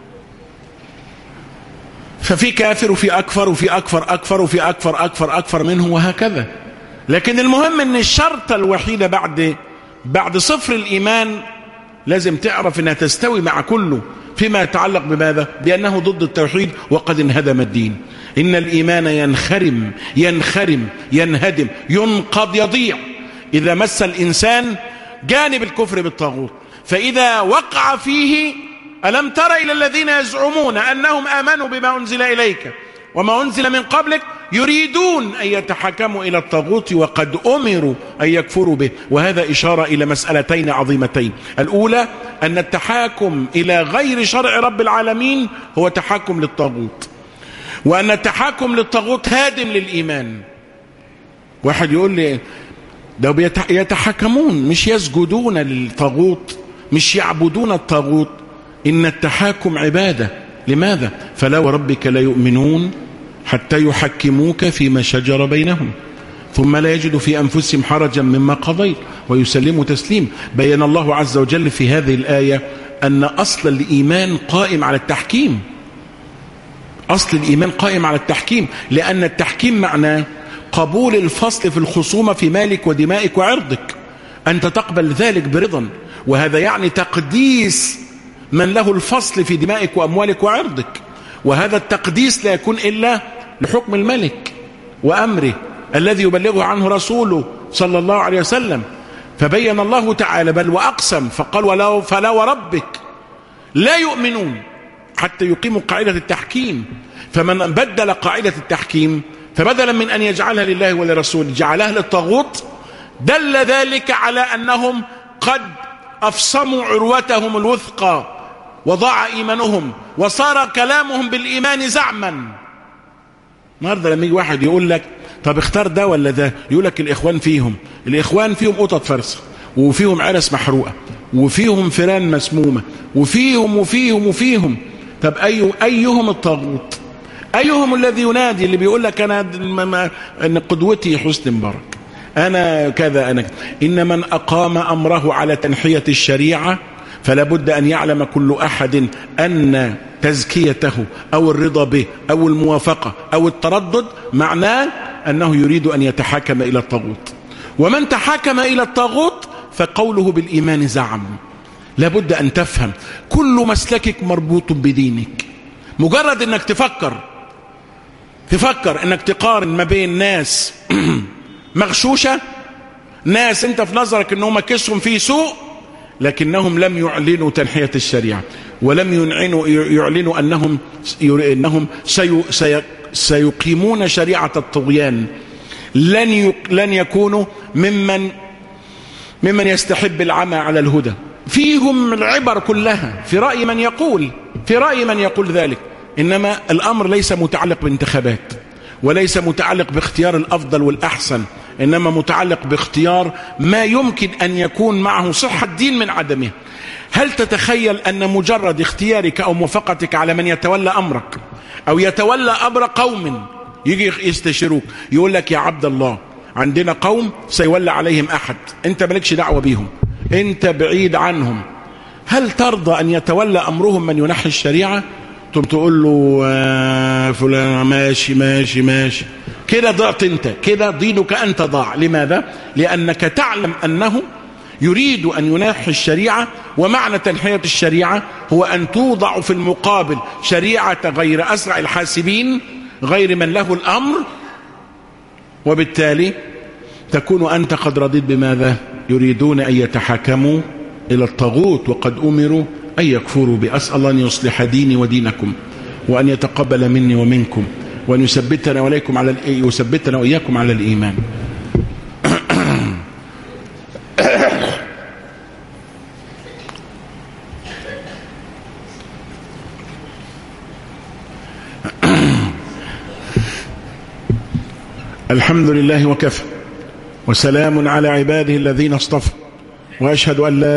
ففي كافر وفي أكفر وفي أكفر أكفر وفي أكفر أكفر أكفر منه وهكذا. لكن المهم أن الشرطة الوحيدة بعد بعد صفر الإيمان لازم تعرف أنها تستوي مع كله فيما يتعلق بماذا؟ بأنه ضد التوحيد وقد انهدم الدين. إن الإيمان ينخرم ينخرم ينهدم ينقض يضيع إذا مس الإنسان جانب الكفر بالطاغوت. فإذا وقع فيه ألم تر إلى الذين يزعمون أنهم آمنوا بما أنزل إليك وما أنزل من قبلك يريدون أن يتحكموا إلى الطاغوت وقد أمروا أن يكفروا به. وهذا إشارة إلى مسألتين عظيمتين. الأولى أن التحاكم إلى غير شرع رب العالمين هو تحاكم للطاغوت، وأن التحاكم للطاغوت هادم للإيمان. واحد يقول لي ده يتحاكمون مش يسجدون للطاغوت، مش يعبدون الطاغوت. إن التحاكم عبادة. لماذا؟ فلا وربك لا يؤمنون حتى يحكموك فيما شجر بينهم ثم لا يجدوا في أنفسهم حرجا مما قضيت ويسلموا تسليم. بين الله عز وجل في هذه الآية أن أصل الإيمان قائم على التحكيم. أصل الإيمان قائم على التحكيم، لأن التحكيم معناه قبول الفصل في الخصومة في مالك ودمائك وعرضك، أنت تقبل ذلك برضا، وهذا يعني تقديس من له الفصل في دمائك وأموالك وعرضك. وهذا التقديس لا يكون إلا لحكم الملك وأمره الذي يبلغه عنه رسوله صلى الله عليه وسلم. فبين الله تعالى بل وأقسم فقال ولا فلا وربك لا يؤمنون حتى يقيموا قاعدة التحكيم. فمن بدل قاعدة التحكيم فبدلا من أن يجعلها لله ولرسوله جعلها للطاغوت، دل ذلك على أنهم قد أفصموا عروتهم الوثقى وضاع إيمانهم وصار كلامهم بالإيمان زعما. النهارده لما يجي واحد يقول لك طب اختار ده ولا ده، يقول لك الإخوان فيهم الإخوان فيهم قطط فرسة وفيهم عرس محروقة وفيهم فيران مسمومة وفيهم وفيهم وفيهم. طب أي أيهم الطاغوت؟ أيهم الذي ينادي اللي بيقول لك أنا أن قدوتي حسني مبارك أنا كذا أنا كذا. إن من أقام أمره على تنحية الشريعة فلا بد أن يعلم كل أحد أن تزكيته أو الرضا به أو الموافقة أو التردد معناه أنه يريد أن يتحاكم إلى الطاغوت. ومن تحاكم إلى الطاغوت فقوله بالإيمان زعم. لا بد أن تفهم كل مسلكك مربوط بدينك. مجرد أنك تفكر تفكر أنك تقارن ما بين ناس مغشوشة، ناس أنت في نظرك أنهم كسهم في سوء لكنهم لم يعلنوا تنحية الشريعة ولم يعلنوا, يعلنوا أنهم, أنهم سي سي سيقيمون شريعة الطغيان، لن, لن يكونوا ممن, ممن يستحب العمى على الهدى. فيهم العبر كلها في رأي من يقول في رأي من يقول ذلك. إنما الأمر ليس متعلق بانتخابات وليس متعلق باختيار الأفضل والأحسن، إنما متعلق باختيار ما يمكن أن يكون معه صحة الدين من عدمه. هل تتخيل أن مجرد اختيارك أو موافقتك على من يتولى أمرك أو يتولى أمر قوم يجي يستشيروك يقول لك يا عبد الله عندنا قوم سيولى عليهم أحد أنت مالكش دعوة بيهم أنت بعيد عنهم، هل ترضى أن يتولى أمرهم من ينحي الشريعة؟ تقوم تقول له آه فلان ماشي ماشي ماشي كده ضعت انت، كده دينك أنت ضاع. لماذا؟ لأنك تعلم أنه يريد أن ينحي الشريعة، ومعنى تنحية الشريعة هو أن توضع في المقابل شريعة غير أسرع الحاسبين غير من له الأمر، وبالتالي تكون أنت قد رضيت بماذا؟ يريدون أن يتحاكموا إلى الطاغوت وقد أمروا أن يكفروا بي. أسأل الله أن يصلح ديني ودينكم وأن يتقبل مني ومنكم وأن يثبتنا وإياكم على يثبتنا وإياكم على الإيمان. الحمد لله وكفى وسلام على عباده الذين اصطفى، وأشهد أن لا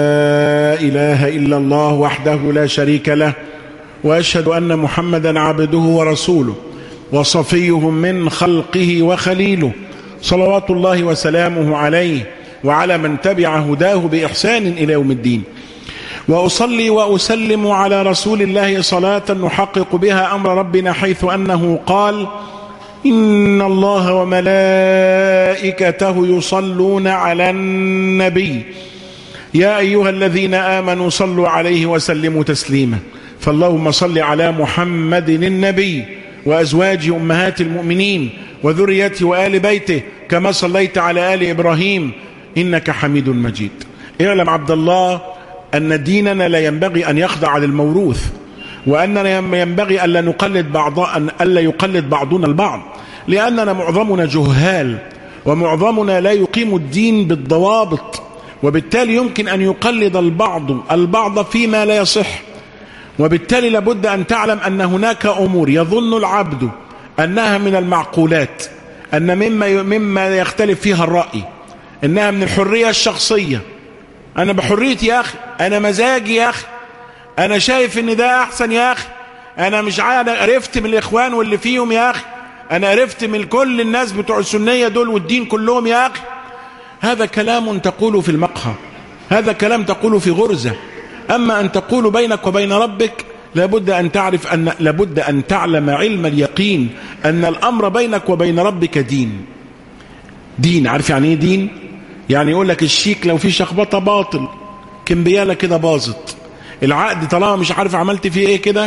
إله إلا الله وحده لا شريك له، وأشهد أن محمدا عبده ورسوله وصفيه من خلقه وخليله، صلوات الله وسلامه عليه وعلى من تبع هداه بإحسان إلى يوم الدين. وأصلي وأسلم على رسول الله صلاة نحقق بها أمر ربنا، حيث أنه قال إن الله وملائكته يصلون على النبي يا أيها الذين آمنوا صلوا عليه وسلموا تسليما. فاللهم صل على محمد النبي وأزواجه أمهات المؤمنين وذريته وآل بيته كما صليت على آل إبراهيم إنك حميد مجيد. اعلم عبد الله أن ديننا لا ينبغي أن يخضع للموروث، وأننا ينبغي ألا نقلد بعض أن ألا يقلد بعضنا البعض، لأننا معظمنا جهال ومعظمنا لا يقيم الدين بالضوابط، وبالتالي يمكن أن يقلد البعض البعض فيما لا يصح. وبالتالي لابد أن تعلم أن هناك أمور يظن العبد أنها من المعقولات، أن مما مما يختلف فيها الرأي، إنها من الحرية الشخصية. أنا بحريتي يا أخي، أنا مزاجي يا أخي، أنا شايف إن ده أحسن يا أخي، أنا مش عرفت من الإخوان واللي فيهم يا أخي، أنا عرفت من كل الناس بتوع السنية دول والدين كلهم يا أخي. هذا كلام تقوله في المقهى، هذا كلام تقوله في غرزة. أما أن تقول بينك وبين ربك لابد أن تعرف أن لابد أن تعلم علم اليقين أن الأمر بينك وبين ربك دين. دين عارف يعني إيه دين؟ يعني يقول لك الشيك لو في شخبطة باطل، كمبيالة كده باظت، العقد طالما مش عارف عملت فيه إيه كده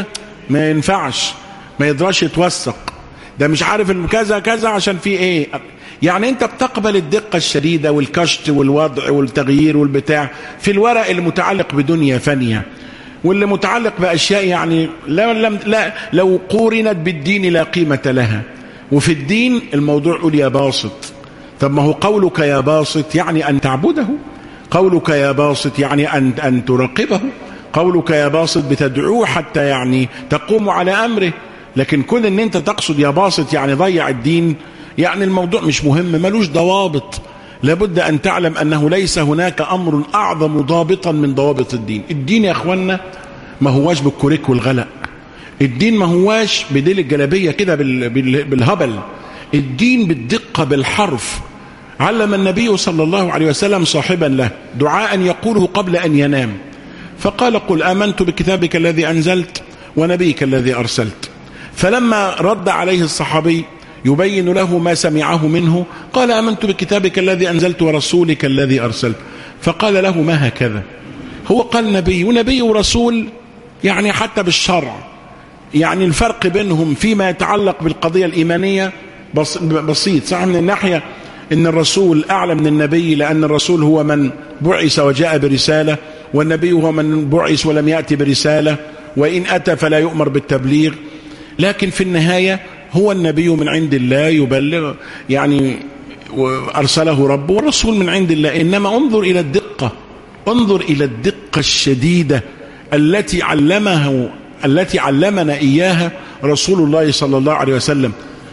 ما ينفعش، ما يقدرش يتوثق، ده مش عارف كذا كذا عشان في ايه. يعني انت بتقبل الدقة الشديدة والكشط والوضع والتغيير والبتاع في الورق المتعلق بدنيا فانية، واللي متعلق بأشياء يعني لا, لا, لا لو قورنت بالدين لا قيمة لها. وفي الدين الموضوع قول يا باسط. طب ما هو قولك يا باسط يعني أن تعبده، قولك يا باسط يعني أن, أن تراقبه، قولك يا باسط بتدعوه حتى يعني تقوم على أمره. لكن كل ان انت تقصد يا باسط يعني ضيع الدين، يعني الموضوع مش مهم، ملوش ضوابط. لابد ان تعلم انه ليس هناك امر اعظم ضابطا من ضوابط الدين. الدين يا اخوانا ما هواش بالكوريك والغلق، الدين ما هواش بديل الجلابية كده بالهبل، الدين بالدقة بالحرف. علم النبي صلى الله عليه وسلم صاحبا له دعاء يقوله قبل ان ينام، فقال قل آمنت بكتابك الذي أنزلت ونبيك الذي أرسلت. فلما رد عليه الصحابي يبين له ما سمعه منه قال آمنت بكتابك الذي أنزلت ورسولك الذي أرسلت. فقال له ما هكذا، هو قال نبي ونبي ورسول يعني حتى بالشرع يعني الفرق بينهم فيما يتعلق بالقضية الإيمانية بسيط. صح من الناحية إن الرسول أعلى من النبي، لأن الرسول هو من بعث وجاء برسالة، والنبي هو من بعث ولم يأتي برسالة، وإن أتى فلا يؤمر بالتبليغ. لكن في النهاية هو النبي من عند الله يبلغ يعني أرسله ربه، والرسول من عند الله. إنما انظر إلى الدقة، انظر إلى الدقة الشديدة التي علمه التي علمنا إياها رسول الله صلى الله عليه وسلم.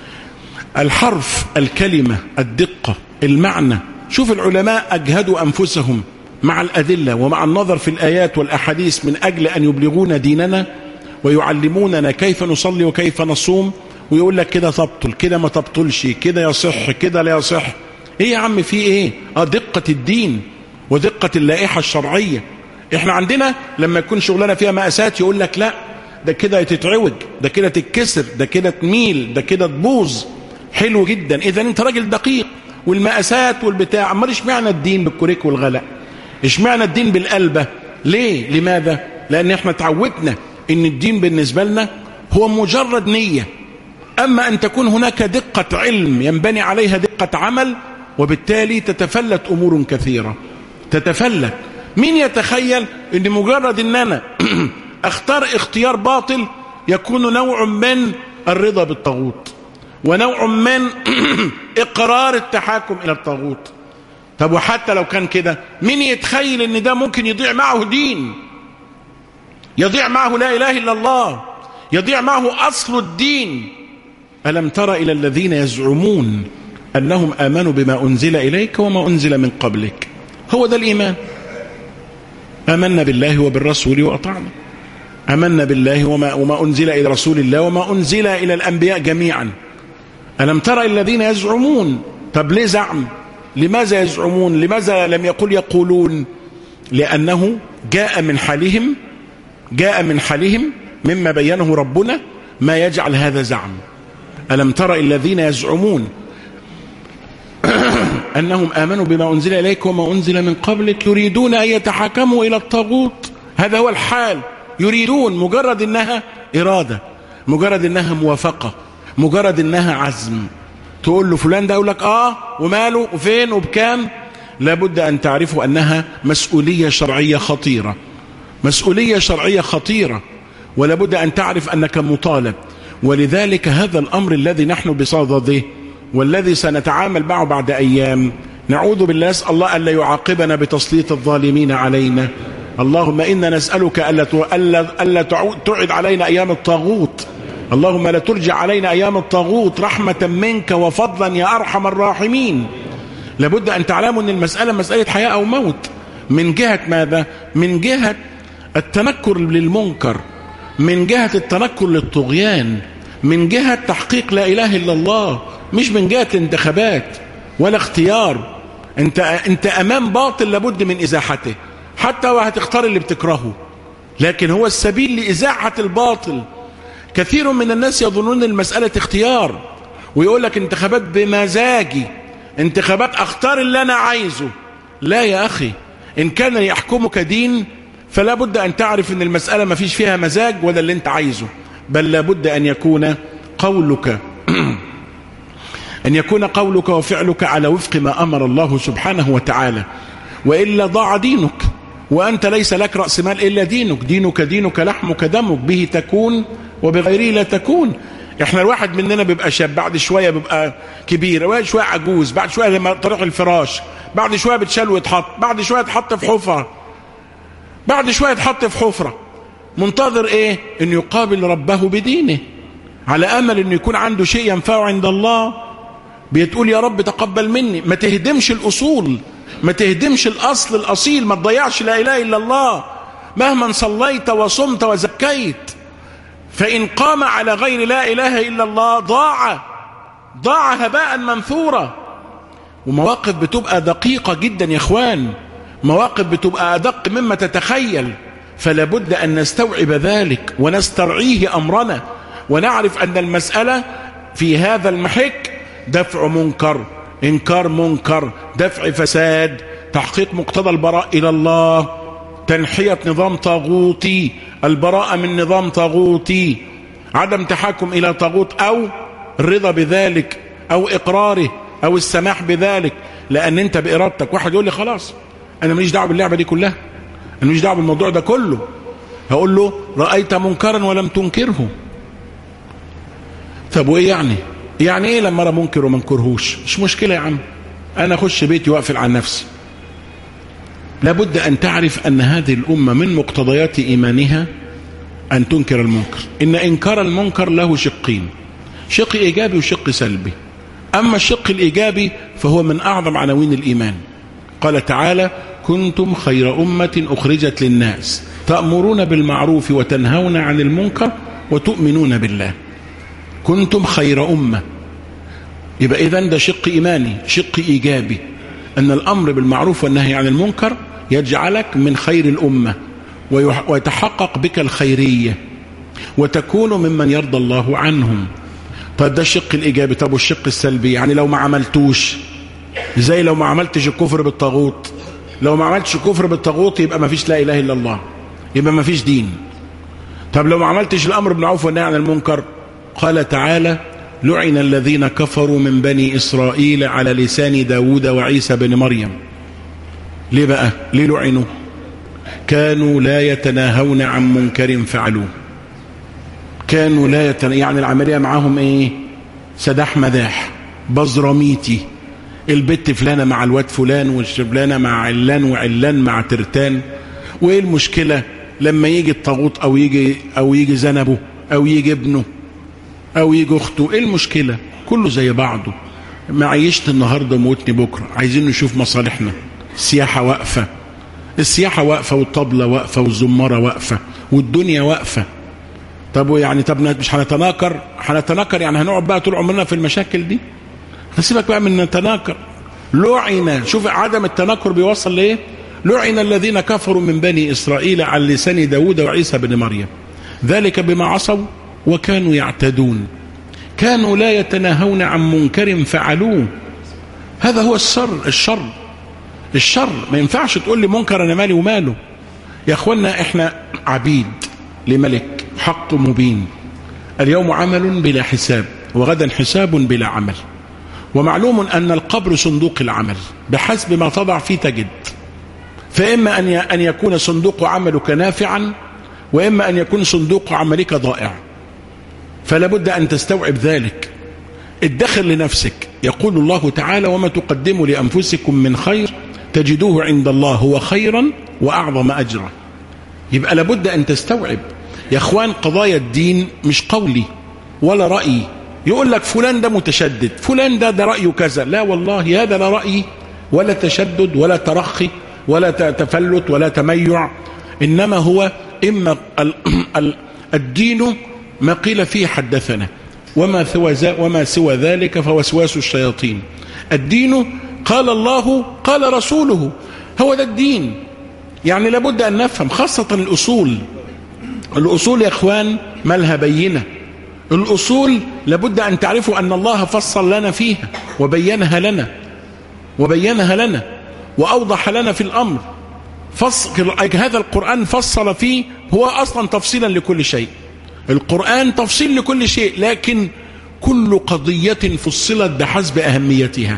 الحرف، الكلمة، الدقة، المعنى. شوف العلماء أجهدوا أنفسهم مع الأدلة ومع النظر في الآيات والأحاديث من أجل أن يبلغون ديننا ويعلموننا كيف نصلي وكيف نصوم، ويقول لك كده تبطل، كده ما تبطلش، كده يصح، كده لا يصح. ايه يا عم في ايه؟ اه دقة الدين ودقة اللائحة الشرعية. احنا عندنا لما يكون شغلنا فيها مقاسات يقول لك لا ده كده تتعوج، ده كده تتكسر، ده كده تميل، ده كده تبوظ. حلو جدا، اذا انت راجل دقيق والمقاسات والبتاع. امال اشمعنى الدين بالكوريك والغلاء؟ اشمعنى الدين بالقلبة؟ ليه؟ لماذا؟ لان احنا تعودنا ان الدين بالنسبة لنا هو مجرد نية، اما ان تكون هناك دقة علم ينبني عليها دقة عمل، وبالتالي تتفلت امور كثيرة تتفلت. مين يتخيل ان مجرد ان انا اختار اختيار باطل يكون نوع من الرضا بالطاغوت ونوع من اقرار التحاكم الى الطاغوت؟ طب وحتى لو كان كده مين يتخيل ان ده ممكن يضيع معه دين، يضيع معه لا اله الا الله، يضيع معه اصل الدين؟ ألم تر إلى الذين يزعمون أنهم آمنوا بما أنزل إليك وما أنزل من قبلك؟ هو ده الإيمان. آمنا بالله وبالرسول وأطعنا، آمنا بالله وما, وما أنزل إلى رسول الله وما أنزل إلى الأنبياء جميعا. ألم تر إلى الذين يزعمون. طب ليه زعم؟ لماذا يزعمون؟ لماذا لم يقل يقولون؟ لأنه جاء من حالهم جاء من حالهم مما بينه ربنا ما يجعل هذا زعم. ألم تر الذين يزعمون أنهم آمنوا بما أنزل إليك وما أنزل من قبلك يريدون أن يتحاكموا إلى الطاغوت. هذا هو الحال، يريدون، مجرد إنها إرادة، مجرد إنها موافقة، مجرد إنها عزم. تقول له فلان ده يقول لك آه وماله وفين وبكام. لابد أن تعرفوا أنها مسؤولية شرعية خطيرة، مسؤولية شرعية خطيرة، ولابد أن تعرف أنك مطالب. ولذلك هذا الأمر الذي نحن بصدده والذي سنتعامل معه بعد أيام، نعوذ بالله، نسأل الله ألا يعاقبنا بتسليط الظالمين علينا. اللهم إنا نسألك ألا تعد علينا أيام الطاغوت، اللهم لا ترجع علينا أيام الطاغوت رحمة منك وفضلا يا أرحم الراحمين. لابد أن تعلموا أن المسألة مسألة حياة أو موت. من جهة ماذا؟ من جهة التنكر للمنكر، من جهة التنكر للطغيان، من جهة تحقيق لا إله إلا الله، مش من جهة انتخابات ولا اختيار. انت, انت أمام باطل لابد من إزاحته، حتى وهتختار اللي بتكرهه، لكن هو السبيل لإزاحة الباطل. كثير من الناس يظنون المسألة اختيار، ويقول لك انتخابات بمزاجي، انتخابات أختار اللي أنا عايزه. لا يا أخي، إن كان يحكمك دين فلا بد أن تعرف أن المسألة ما فيش فيها مزاج ولا اللي أنت عايزه، بل لابد أن يكون قولك أن يكون قولك وفعلك على وفق ما أمر الله سبحانه وتعالى، وإلا ضاع دينك، وأنت ليس لك رأس مال إلا دينك. دينك دينك لحمك دمك، به تكون وبغيره لا تكون. احنا الواحد مننا بيبقى شاب، بعد شوية بيبقى كبير، بعد شوية عجوز، بعد شوية لما طريق الفراش، بعد شوية بتشال ويتحط، بعد شوية يتحط في حفرة، بعد شوية يتحط في حفرة، منتظر ايه؟ ان يقابل ربه بدينه، على امل ان يكون عنده شيء ينفعه عند الله. بيتقول يا رب تقبل مني. ما تهدمش الاصول، ما تهدمش الاصل الاصيل، ما تضيعش لا اله الا الله. مهما صليت وصمت وزكيت، فان قام على غير لا اله الا الله ضاع ضاع هباء منثورا. ومواقف بتبقى دقيقة جدا يا اخوان، مواقف بتبقى ادق مما تتخيل. فلا بد ان نستوعب ذلك ونسترعيه امرنا، ونعرف ان المسألة في هذا المحك دفع منكر، انكار منكر، دفع فساد، تحقيق مقتضى البراء الى الله، تنحية نظام طاغوتي، البراءة من نظام طاغوتي، عدم تحاكم الى طاغوت، او الرضا بذلك، او اقراره، او السماح بذلك. لان انت بارادتك، واحد يقول لي خلاص انا ماليش دعوه باللعبه دي كلها، انا ماليش دعوه بالموضوع ده كله، هقول له رايت منكرا ولم تنكره. طب وايه يعني؟ يعني ايه لما ارى منكر وما انكرهوش؟ مش مشكله يا عم، انا اخش بيتي واقفل عن نفسي. لابد ان تعرف ان هذه الامه من مقتضيات ايمانها ان تنكر المنكر. ان انكار المنكر له شقين، شق ايجابي وشق سلبي. اما الشق الايجابي فهو من اعظم عناوين الايمان. قال تعالى: كنتم خير امه اخرجت للناس تأمرون بالمعروف وتنهون عن المنكر وتؤمنون بالله. كنتم خير امه، يبقى اذن ده شق ايماني، شق ايجابي، ان الامر بالمعروف والنهي عن المنكر يجعلك من خير الامه، ويتحقق بك الخيريه، وتكون ممن يرضى الله عنهم. طيب ده الشق الايجابي. طب والشق السلبي؟ يعني لو ما عملتوش، زي لو ما عملتش الكفر بالطاغوت، لو ما عملتش الكفر بالطاغوت يبقى ما فيش لا اله الا الله، يبقى ما فيش دين. طب لو ما عملتش الامر بالمعروف والنهي عن المنكر، قال تعالى: لعن الذين كفروا من بني إسرائيل على لسان داود وعيسى بن مريم. ليه بقى؟ ليه لعنوا؟ كانوا لا يتناهون عن منكر فعلوه. كانوا لا يتناهون، يعني العملية معاهم ايه؟ سداح مداح، بزرميتي، البت فلانة مع الواد فلان، والشفلانة مع علان، وعلان مع ترتان. وايه المشكلة لما يجي الطاغوت او يجي او يجي زنبه او يجي ابنه او يجي اخته؟ ايه المشكلة؟ كله زي بعضه. معيشت النهاردة موتني بكرة، عايزين نشوف مصالحنا. السياحة واقفة، السياحة واقفة، والطبلة واقفة، والزمارة واقفة، والدنيا واقفة. طب يعني طب مش هنتناكر؟ هنتناكر يعني هنقعد بقى طول عمرنا في المشاكل دي؟ هسيبك بقى من نتناكر. لعن، شوف عدم التناكر بيوصل ليه؟ لعن الذين كفروا من بني إسرائيل على لسان داود وعيسى بن مريم، ذلك بما عصوا وكانوا يعتدون، كانوا لا يتناهون عن منكر فعلوه. هذا هو الشر. الشر الشر ما ينفعش تقول لي منكر انا مالي وماله. يا اخوانا احنا عبيد لملك حق مبين. اليوم عمل بلا حساب، وغدا حساب بلا عمل. ومعلوم ان القبر صندوق العمل، بحسب ما تضع فيه تجد. فاما ان يكون صندوق عملك نافعا، واما ان يكون صندوق عملك ضائع. فلا بد أن تستوعب ذلك. ادخر لنفسك. يقول الله تعالى: وما تقدموا لأنفسكم من خير تجدوه عند الله هو خيرا وأعظم أجرا. يبقى لابد أن تستوعب يا أخوان، قضايا الدين مش قولي ولا رأيي. يقول لك فلان ده متشدد، فلان ده ده رأيه كذا. لا والله، هذا لا رأي ولا تشدد ولا ترخي ولا تفلت ولا تميع، إنما هو إما الدين ما قيل فيه حدثنا، وما سوى وما سوى ذلك فوسواس الشياطين. الدين قال الله قال رسوله، هو ده الدين. يعني لابد أن نفهم، خاصة الأصول. الأصول يا إخوان مالها بينة. الأصول لابد أن تعرفوا أن الله فصل لنا فيها وبينها لنا وبينها لنا وأوضح لنا في الأمر. فصل هذا القرآن فصل فيه، هو أصلا تفصيلا لكل شيء. القرآن تفصيل لكل شيء، لكن كل قضية فصلت بحسب أهميتها.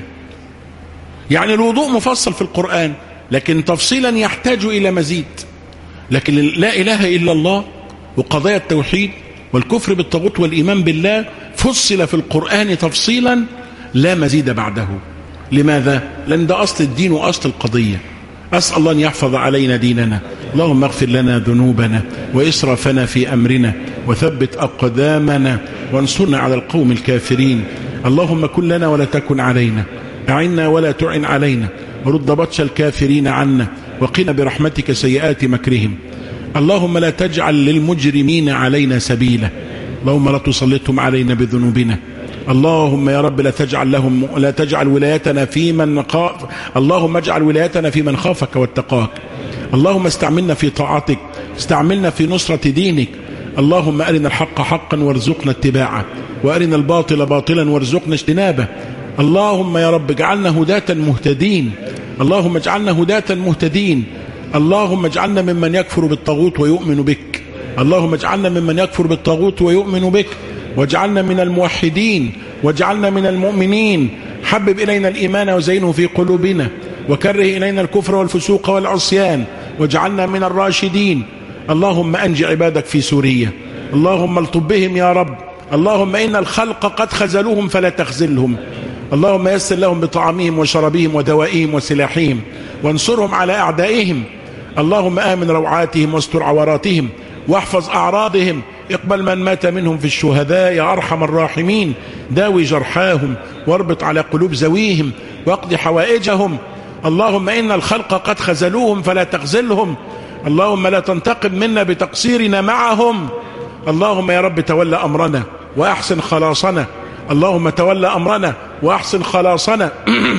يعني الوضوء مفصل في القرآن، لكن تفصيلا يحتاج إلى مزيد. لكن لا إله إلا الله وقضايا التوحيد والكفر بالطاغوت والإيمان بالله فصل في القرآن تفصيلا لا مزيد بعده. لماذا؟ لأن ده أصل الدين وأصل القضية. أسأل الله أن يحفظ علينا ديننا. اللهم اغفر لنا ذنوبنا وإسرافنا في أمرنا وثبت أقدامنا وانصرنا على القوم الكافرين. اللهم كن لنا ولا تكن علينا، أعنا ولا تعن علينا، ورد بطش الكافرين عنا، وقنا برحمتك سيئات مكرهم. اللهم لا تجعل للمجرمين علينا سبيلا، اللهم لا تسلطهم علينا بذنوبنا. اللهم يا رب لا تجعل لهم لا تجعل ولايتنا في من خاف اللهم اجعل ولايتنا في من خافك واتقاك. اللهم استعملنا في طاعتك، استعملنا في نصرة دينك. اللهم أرنا الحق حقا وارزقنا اتباعه، وأرنا الباطل باطلا وارزقنا اجتنابه. اللهم يا رب اجعلنا هداة مهتدين، اللهم اجعلنا هداة مهتدين. اللهم اجعلنا ممن يكفر بالطاغوت ويؤمن بك، اللهم اجعلنا ممن يكفر بالطاغوت ويؤمن بك، واجعلنا من الموحدين، واجعلنا من المؤمنين. حبب إلينا الإيمان وزينه في قلوبنا، وكره إلينا الكفر والفسوق والعصيان، واجعلنا من الراشدين. اللهم أنج عبادك في سوريا، اللهم الطب بهم يا رب. اللهم إن الخلق قد خذلوهم فلا تخذلهم. اللهم يسر لهم بطعامهم وشرابهم ودوائهم وسلاحهم، وانصرهم على أعدائهم. اللهم آمن روعاتهم واستر عوراتهم واحفظ أعراضهم. اقبل من مات منهم في الشهداء يا أرحم الراحمين. داوي جرحاهم واربط على قلوب ذويهم واقض حوائجهم. اللهم إن الخلق قد خذلوهم فلا تخذلهم. اللهم لا تنتقم منا بتقصيرنا معهم. اللهم يا رب تولى أمرنا وأحسن خلاصنا، اللهم تولى أمرنا وأحسن خلاصنا.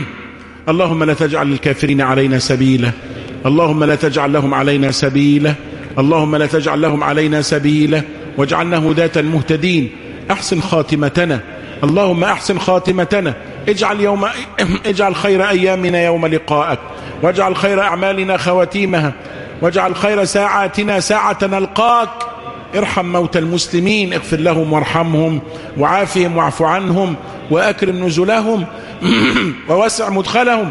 اللهم لا تجعل للكافرين علينا سبيلا، اللهم لا تجعل لهم علينا سبيلا، اللهم لا تجعل لهم علينا سبيلا، واجعلنا هداة مهتدين. أحسن خاتمتنا، اللهم أحسن خاتمتنا. اجعل يوم اجعل خير أيامنا يوم لقائك، واجعل خير أعمالنا خواتيمها، واجعل خير ساعاتنا ساعة نلقاك. ارحم موتى المسلمين، اغفر لهم وارحمهم وعافهم واعف عنهم وأكرم نزلهم ووسع مدخلهم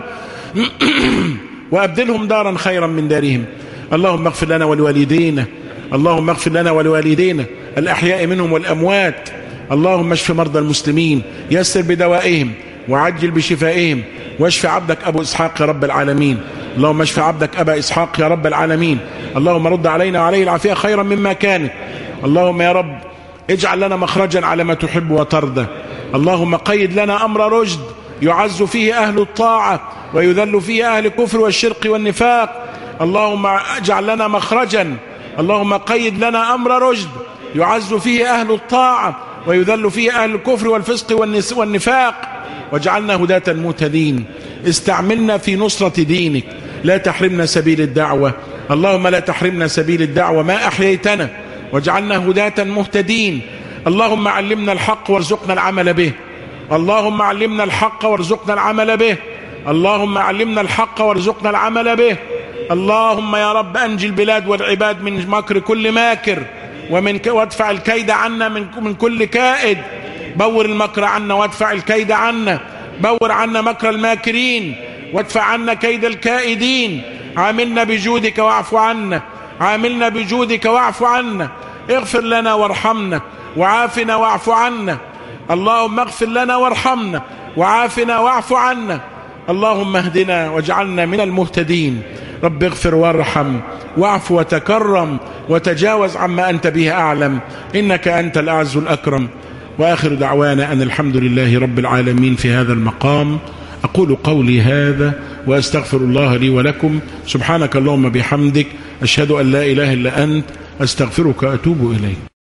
وأبدلهم دارا خيرا من دارهم. اللهم اغفر لنا ولوالدينا، اللهم اغفر لنا ولوالدينا الأحياء منهم والأموات. اللهم اشف مرضى المسلمين، يسر بدوائهم وعجل بشفائهم، واشف عبدك أبو إسحاق يا رب العالمين. اللهم اشف عبدك أبا إسحاق يا رب العالمين. اللهم رد علينا وعليه العافية خيرا مما كانت. اللهم يا رب اجعل لنا مخرجا على ما تحب وترضى. اللهم قيد لنا أمر رشد يعز فيه أهل الطاعة ويذل فيه أهل الكفر والشرك والنفاق. اللهم اجعل لنا مخرجا، اللهم قيد لنا أمر رشد يعز فيه أهل الطاعة ويذل فيه أهل الكفر والفسق والنفاق، واجعلنا هداة مهتدين. استعملنا في نصرة دينك، لا تحرمنا سبيل الدعوة. اللهم لا تحرمنا سبيل الدعوة ما أحييتنا، واجعلنا هداة مهتدين. اللهم علمنا الحق وارزقنا العمل به، اللهم علمنا الحق وارزقنا العمل به، اللهم علمنا الحق وارزقنا العمل به. اللهم يا رب أنجي البلاد والعباد من مكر كل ماكر، ومن ك... وادفع الكيد عنا من... من كل كائد. بور المكر عنا وادفع الكيد عنا، بور عنا مكر الماكرين وادفع عنا كيد الكائدين. عاملنا بجودك واعف عنا، عاملنا بجودك واعف عنا. اغفر لنا وارحمنا وعافنا واعف عنا. اللهم اغفر لنا وارحمنا وعافنا واعف عنا. اللهم اهدنا واجعلنا من المهتدين. رب اغفر وارحم واعف وتكرم وتجاوز عما أنت به أعلم، إنك أنت الأعز الأكرم. وآخر دعوانا أن الحمد لله رب العالمين. في هذا المقام أقول قولي هذا وأستغفر الله لي ولكم. سبحانك اللهم بحمدك، أشهد أن لا إله إلا أنت، أستغفرك وأتوب إليك.